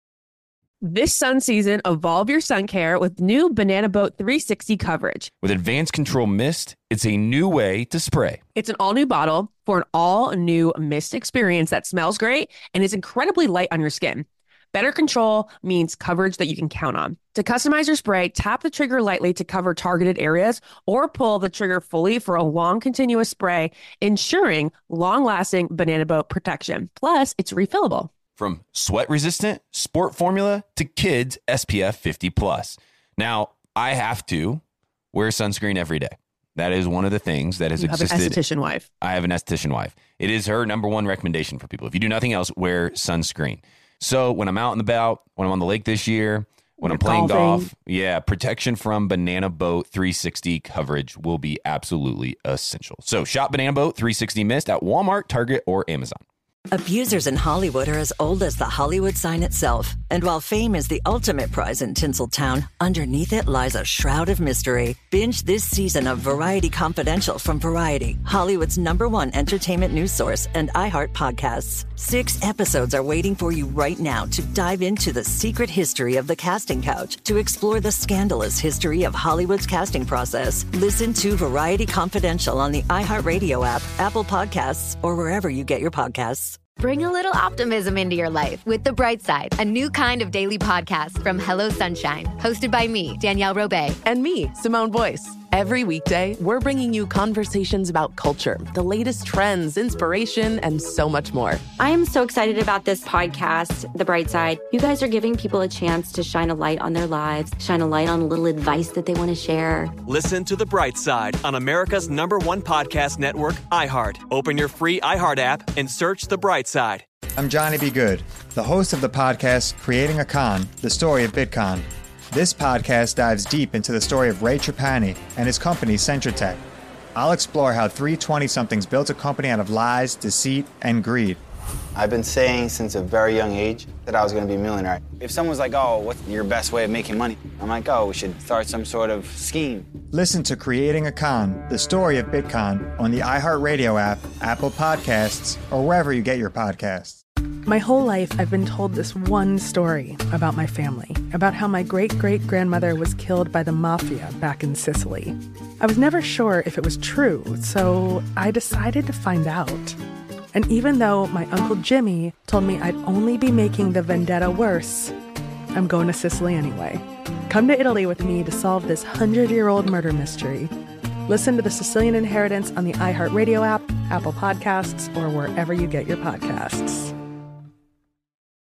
This sun season, evolve your sun care with new Banana Boat three sixty coverage. With Advanced Control Mist, it's a new way to spray. It's an all-new bottle for an all-new mist experience that smells great and is incredibly light on your skin. Better control means coverage that you can count on. To customize your spray, tap the trigger lightly to cover targeted areas or pull the trigger fully for a long continuous spray, ensuring long-lasting Banana Boat protection. Plus, it's refillable. From sweat-resistant sport formula to kids S P F fifty plus. Now, I have to wear sunscreen every day. That is one of the things that has you have existed. an esthetician wife. I have an esthetician wife. It is her number one recommendation for people. If you do nothing else, wear sunscreen. So when I'm out and about, when I'm on the lake this year, when You're I'm playing golfing. golf, yeah, protection from Banana Boat three sixty coverage will be absolutely essential. So shop Banana Boat three sixty Mist at Walmart, Target, or Amazon. Abusers in Hollywood are as old as the Hollywood sign itself. And while fame is the ultimate prize in Tinseltown, underneath it lies a shroud of mystery. Binge this season of Variety Confidential from Variety, Hollywood's number one entertainment news source, and iHeart Podcasts. Six episodes are waiting for you right now to dive into the secret history of the casting couch, to explore the scandalous history of Hollywood's casting process. Listen to Variety Confidential on the iHeartRadio app, Apple Podcasts, or wherever you get your podcasts. Bring a little optimism into your life with The Bright Side, a new kind of daily podcast from Hello Sunshine, hosted by me, Danielle Robay. And me, Simone Boyce. Every weekday, we're bringing you conversations about culture, the latest trends, inspiration, and so much more. I am so excited about this podcast, The Bright Side. You guys are giving people a chance to shine a light on their lives, shine a light on a little advice that they want to share. Listen to The Bright Side on America's number one podcast network, iHeart. Open your free iHeart app and search The Bright Side. I'm Johnny B. Good, the host of the podcast Creating a Con, the story of Bitcoin. This podcast dives deep into the story of Ray Trapani and his company, Centratech. I'll explore how three twenty-somethings built a company out of lies, deceit, and greed. I've been saying since a very young age that I was going to be a millionaire. If someone's like, oh, what's your best way of making money? I'm like, oh, we should start some sort of scheme. Listen to Creating a Con, the story of Bitcoin, on the iHeartRadio app, Apple Podcasts, or wherever you get your podcasts. My whole life, I've been told this one story about my family, about how my great-great-grandmother was killed by the mafia back in Sicily. I was never sure if it was true, so I decided to find out. And even though my Uncle Jimmy told me I'd only be making the vendetta worse, I'm going to Sicily anyway. Come to Italy with me to solve this hundred-year-old murder mystery. Listen to The Sicilian Inheritance on the iHeartRadio app, Apple Podcasts, or wherever you get your podcasts.